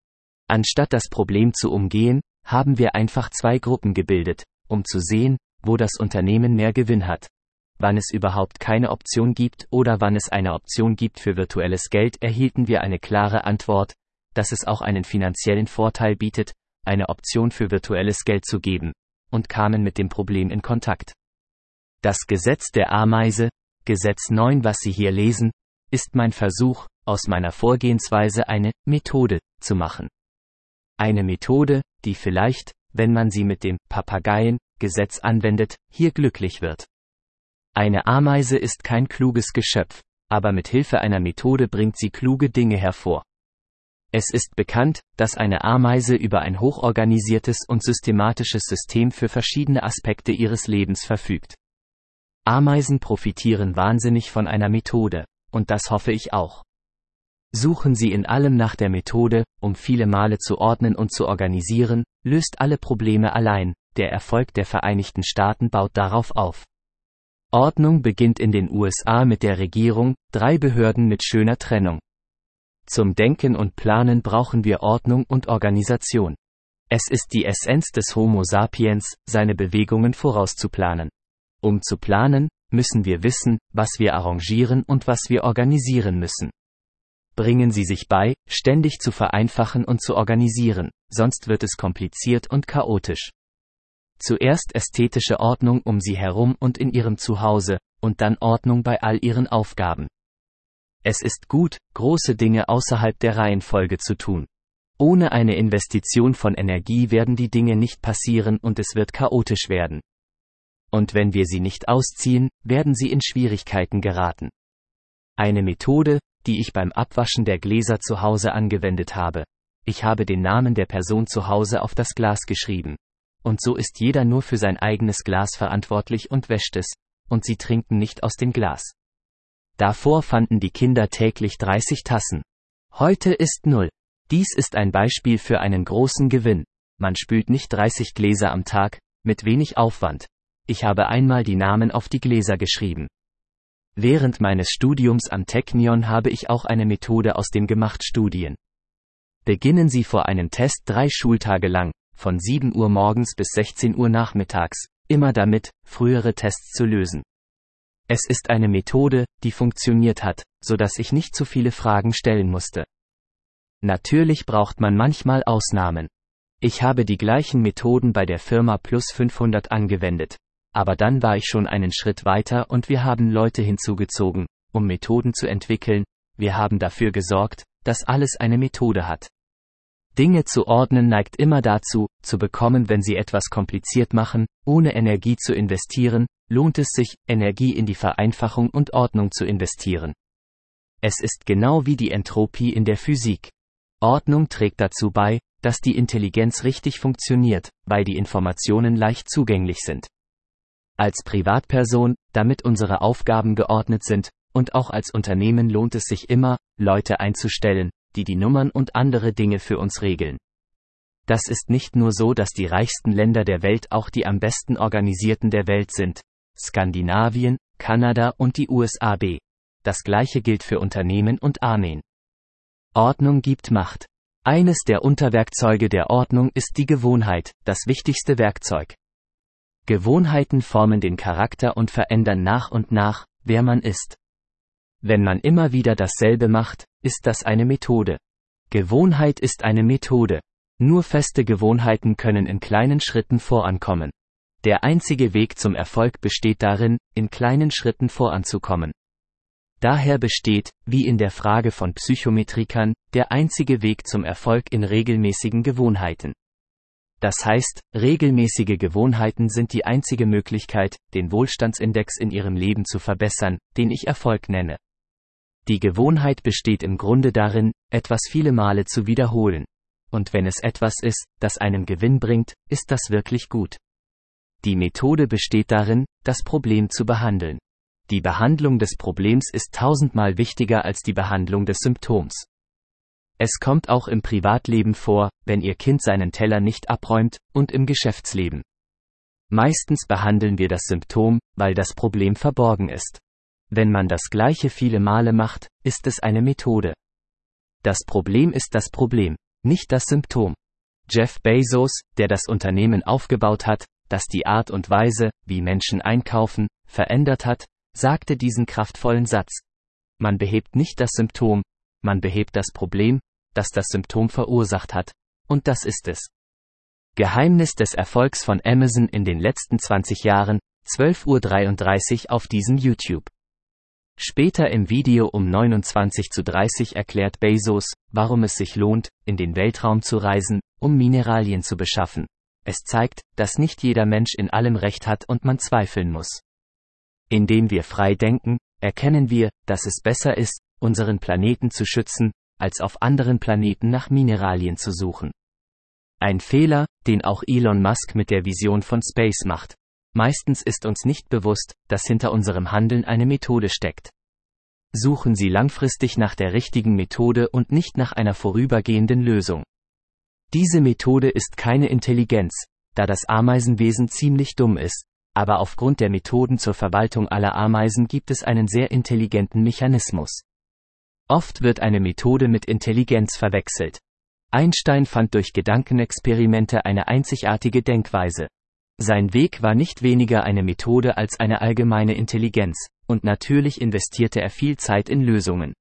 Anstatt das Problem zu umgehen, haben wir einfach zwei Gruppen gebildet, um zu sehen, wo das Unternehmen mehr Gewinn hat. Wann es überhaupt keine Option gibt oder wann es eine Option gibt für virtuelles Geld, erhielten wir eine klare Antwort, dass es auch einen finanziellen Vorteil bietet, eine Option für virtuelles Geld zu geben, und kamen mit dem Problem in Kontakt. Das Gesetz der Ameise, Gesetz neun, was Sie hier lesen, ist mein Versuch, aus meiner Vorgehensweise eine Methode zu machen. Eine Methode, die vielleicht, wenn man sie mit dem Papageien-Gesetz anwendet, hier glücklich wird. Eine Ameise ist kein kluges Geschöpf, aber mit Hilfe einer Methode bringt sie kluge Dinge hervor. Es ist bekannt, dass eine Ameise über ein hochorganisiertes und systematisches System für verschiedene Aspekte ihres Lebens verfügt. Ameisen profitieren wahnsinnig von einer Methode, und das hoffe ich auch. Suchen Sie in allem nach der Methode, um viele Male zu ordnen und zu organisieren, löst alle Probleme allein, der Erfolg der Vereinigten Staaten baut darauf auf. Ordnung beginnt in den U S A mit der Regierung, drei Behörden mit schöner Trennung. Zum Denken und Planen brauchen wir Ordnung und Organisation. Es ist die Essenz des Homo sapiens, seine Bewegungen vorauszuplanen. Um zu planen, müssen wir wissen, was wir arrangieren und was wir organisieren müssen. Bringen Sie sich bei, ständig zu vereinfachen und zu organisieren, sonst wird es kompliziert und chaotisch. Zuerst ästhetische Ordnung um Sie herum und in Ihrem Zuhause, und dann Ordnung bei all Ihren Aufgaben. Es ist gut, große Dinge außerhalb der Reihenfolge zu tun. Ohne eine Investition von Energie werden die Dinge nicht passieren und es wird chaotisch werden. Und wenn wir sie nicht ausziehen, werden sie in Schwierigkeiten geraten. Eine Methode, die ich beim Abwaschen der Gläser zu Hause angewendet habe. Ich habe den Namen der Person zu Hause auf das Glas geschrieben. Und so ist jeder nur für sein eigenes Glas verantwortlich und wäscht es, und sie trinken nicht aus dem Glas. Davor fanden die Kinder täglich dreißig Tassen. Heute ist null. Dies ist ein Beispiel für einen großen Gewinn. Man spült nicht dreißig Gläser am Tag, mit wenig Aufwand. Ich habe einmal die Namen auf die Gläser geschrieben. Während meines Studiums am Technion habe ich auch eine Methode aus dem gemacht Studien. Beginnen Sie vor einem Test drei Schultage lang, von sieben Uhr morgens bis sechzehn Uhr nachmittags, immer damit, frühere Tests zu lösen. Es ist eine Methode, die funktioniert hat, so dass ich nicht zu viele Fragen stellen musste. Natürlich braucht man manchmal Ausnahmen. Ich habe die gleichen Methoden bei der Firma Plus fünfhundert angewendet. Aber dann war ich schon einen Schritt weiter und wir haben Leute hinzugezogen, um Methoden zu entwickeln. Wir haben dafür gesorgt, dass alles eine Methode hat. Dinge zu ordnen neigt immer dazu, zu bekommen, wenn Sie etwas kompliziert machen, ohne Energie zu investieren, lohnt es sich, Energie in die Vereinfachung und Ordnung zu investieren. Es ist genau wie die Entropie in der Physik. Ordnung trägt dazu bei, dass die Intelligenz richtig funktioniert, weil die Informationen leicht zugänglich sind. Als Privatperson, damit unsere Aufgaben geordnet sind, und auch als Unternehmen lohnt es sich immer, Leute einzustellen, die die Nummern und andere Dinge für uns regeln. Das ist nicht nur so, dass die reichsten Länder der Welt auch die am besten organisierten der Welt sind. Skandinavien, Kanada und die U S A b. Das gleiche gilt für Unternehmen und Armeen. Ordnung gibt Macht. Eines der Unterwerkzeuge der Ordnung ist die Gewohnheit, das wichtigste Werkzeug. Gewohnheiten formen den Charakter und verändern nach und nach, wer man ist. Wenn man immer wieder dasselbe macht, ist das eine Methode. Gewohnheit ist eine Methode. Nur feste Gewohnheiten können in kleinen Schritten vorankommen. Der einzige Weg zum Erfolg besteht darin, in kleinen Schritten voranzukommen. Daher besteht, wie in der Frage von Psychometrikern, der einzige Weg zum Erfolg in regelmäßigen Gewohnheiten. Das heißt, regelmäßige Gewohnheiten sind die einzige Möglichkeit, den Wohlstandsindex in Ihrem Leben zu verbessern, den ich Erfolg nenne. Die Gewohnheit besteht im Grunde darin, etwas viele Male zu wiederholen. Und wenn es etwas ist, das einen Gewinn bringt, ist das wirklich gut. Die Methode besteht darin, das Problem zu behandeln. Die Behandlung des Problems ist tausendmal wichtiger als die Behandlung des Symptoms. Es kommt auch im Privatleben vor, wenn Ihr Kind seinen Teller nicht abräumt, und im Geschäftsleben. Meistens behandeln wir das Symptom, weil das Problem verborgen ist. Wenn man das Gleiche viele Male macht, ist es eine Methode. Das Problem ist das Problem, nicht das Symptom. Jeff Bezos, der das Unternehmen aufgebaut hat, das die Art und Weise, wie Menschen einkaufen, verändert hat, sagte diesen kraftvollen Satz. Man behebt nicht das Symptom, man behebt das Problem, das das Symptom verursacht hat, und das ist es. Geheimnis des Erfolgs von Amazon in den letzten zwanzig Jahren, zwölf Uhr dreiunddreißig auf diesem YouTube. Später im Video um neunundzwanzig Uhr dreißig erklärt Bezos, warum es sich lohnt, in den Weltraum zu reisen, um Mineralien zu beschaffen. Es zeigt, dass nicht jeder Mensch in allem Recht hat und man zweifeln muss. Indem wir frei denken, erkennen wir, dass es besser ist, unseren Planeten zu schützen, als auf anderen Planeten nach Mineralien zu suchen. Ein Fehler, den auch Elon Musk mit der Vision von Space macht. Meistens ist uns nicht bewusst, dass hinter unserem Handeln eine Methode steckt. Suchen Sie langfristig nach der richtigen Methode und nicht nach einer vorübergehenden Lösung. Diese Methode ist keine Intelligenz, da das Ameisenwesen ziemlich dumm ist, aber aufgrund der Methoden zur Verwaltung aller Ameisen gibt es einen sehr intelligenten Mechanismus. Oft wird eine Methode mit Intelligenz verwechselt. Einstein fand durch Gedankenexperimente eine einzigartige Denkweise. Sein Weg war nicht weniger eine Methode als eine allgemeine Intelligenz, und natürlich investierte er viel Zeit in Lösungen.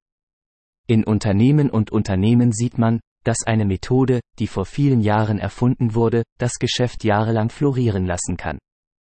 In Unternehmen und Unternehmen sieht man, dass eine Methode, die vor vielen Jahren erfunden wurde, das Geschäft jahrelang florieren lassen kann.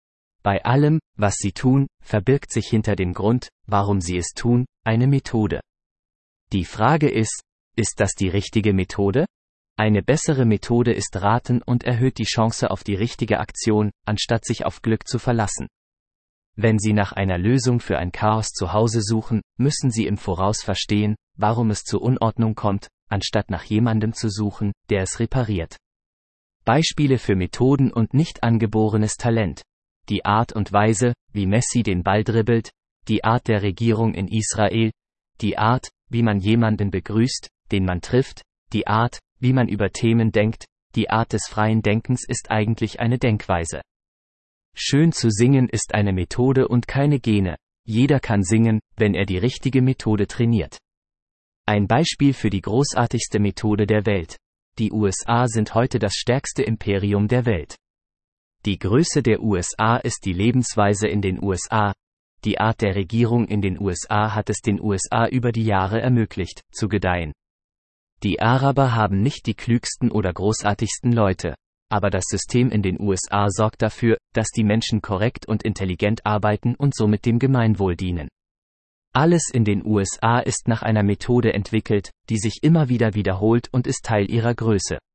Bei allem, was Sie tun, verbirgt sich hinter dem Grund, warum Sie es tun, eine Methode. Die Frage ist, ist das die richtige Methode? Eine bessere Methode ist raten und erhöht die Chance auf die richtige Aktion, anstatt sich auf Glück zu verlassen. Wenn Sie nach einer Lösung für ein Chaos zu Hause suchen, müssen Sie im Voraus verstehen, warum es zur Unordnung kommt, anstatt nach jemandem zu suchen, der es repariert. Beispiele für Methoden und nicht angeborenes Talent. Die Art und Weise, wie Messi den Ball dribbelt, die Art der Regierung in Israel, die Art, wie man jemanden begrüßt, den man trifft, die Art, wie man über Themen denkt, die Art des freien Denkens ist eigentlich eine Denkweise. Schön zu singen ist eine Methode und keine Gene. Jeder kann singen, wenn er die richtige Methode trainiert. Ein Beispiel für die großartigste Methode der Welt. Die U S A sind heute das stärkste Imperium der Welt. Die Größe der U S A ist die Lebensweise in den U S A. Die Art der Regierung in den U S A hat es den U S A über die Jahre ermöglicht, zu gedeihen. Die Araber haben nicht die klügsten oder großartigsten Leute, aber das System in den U S A sorgt dafür, dass die Menschen korrekt und intelligent arbeiten und somit dem Gemeinwohl dienen. Alles in den U S A ist nach einer Methode entwickelt, die sich immer wieder wiederholt und ist Teil ihrer Größe.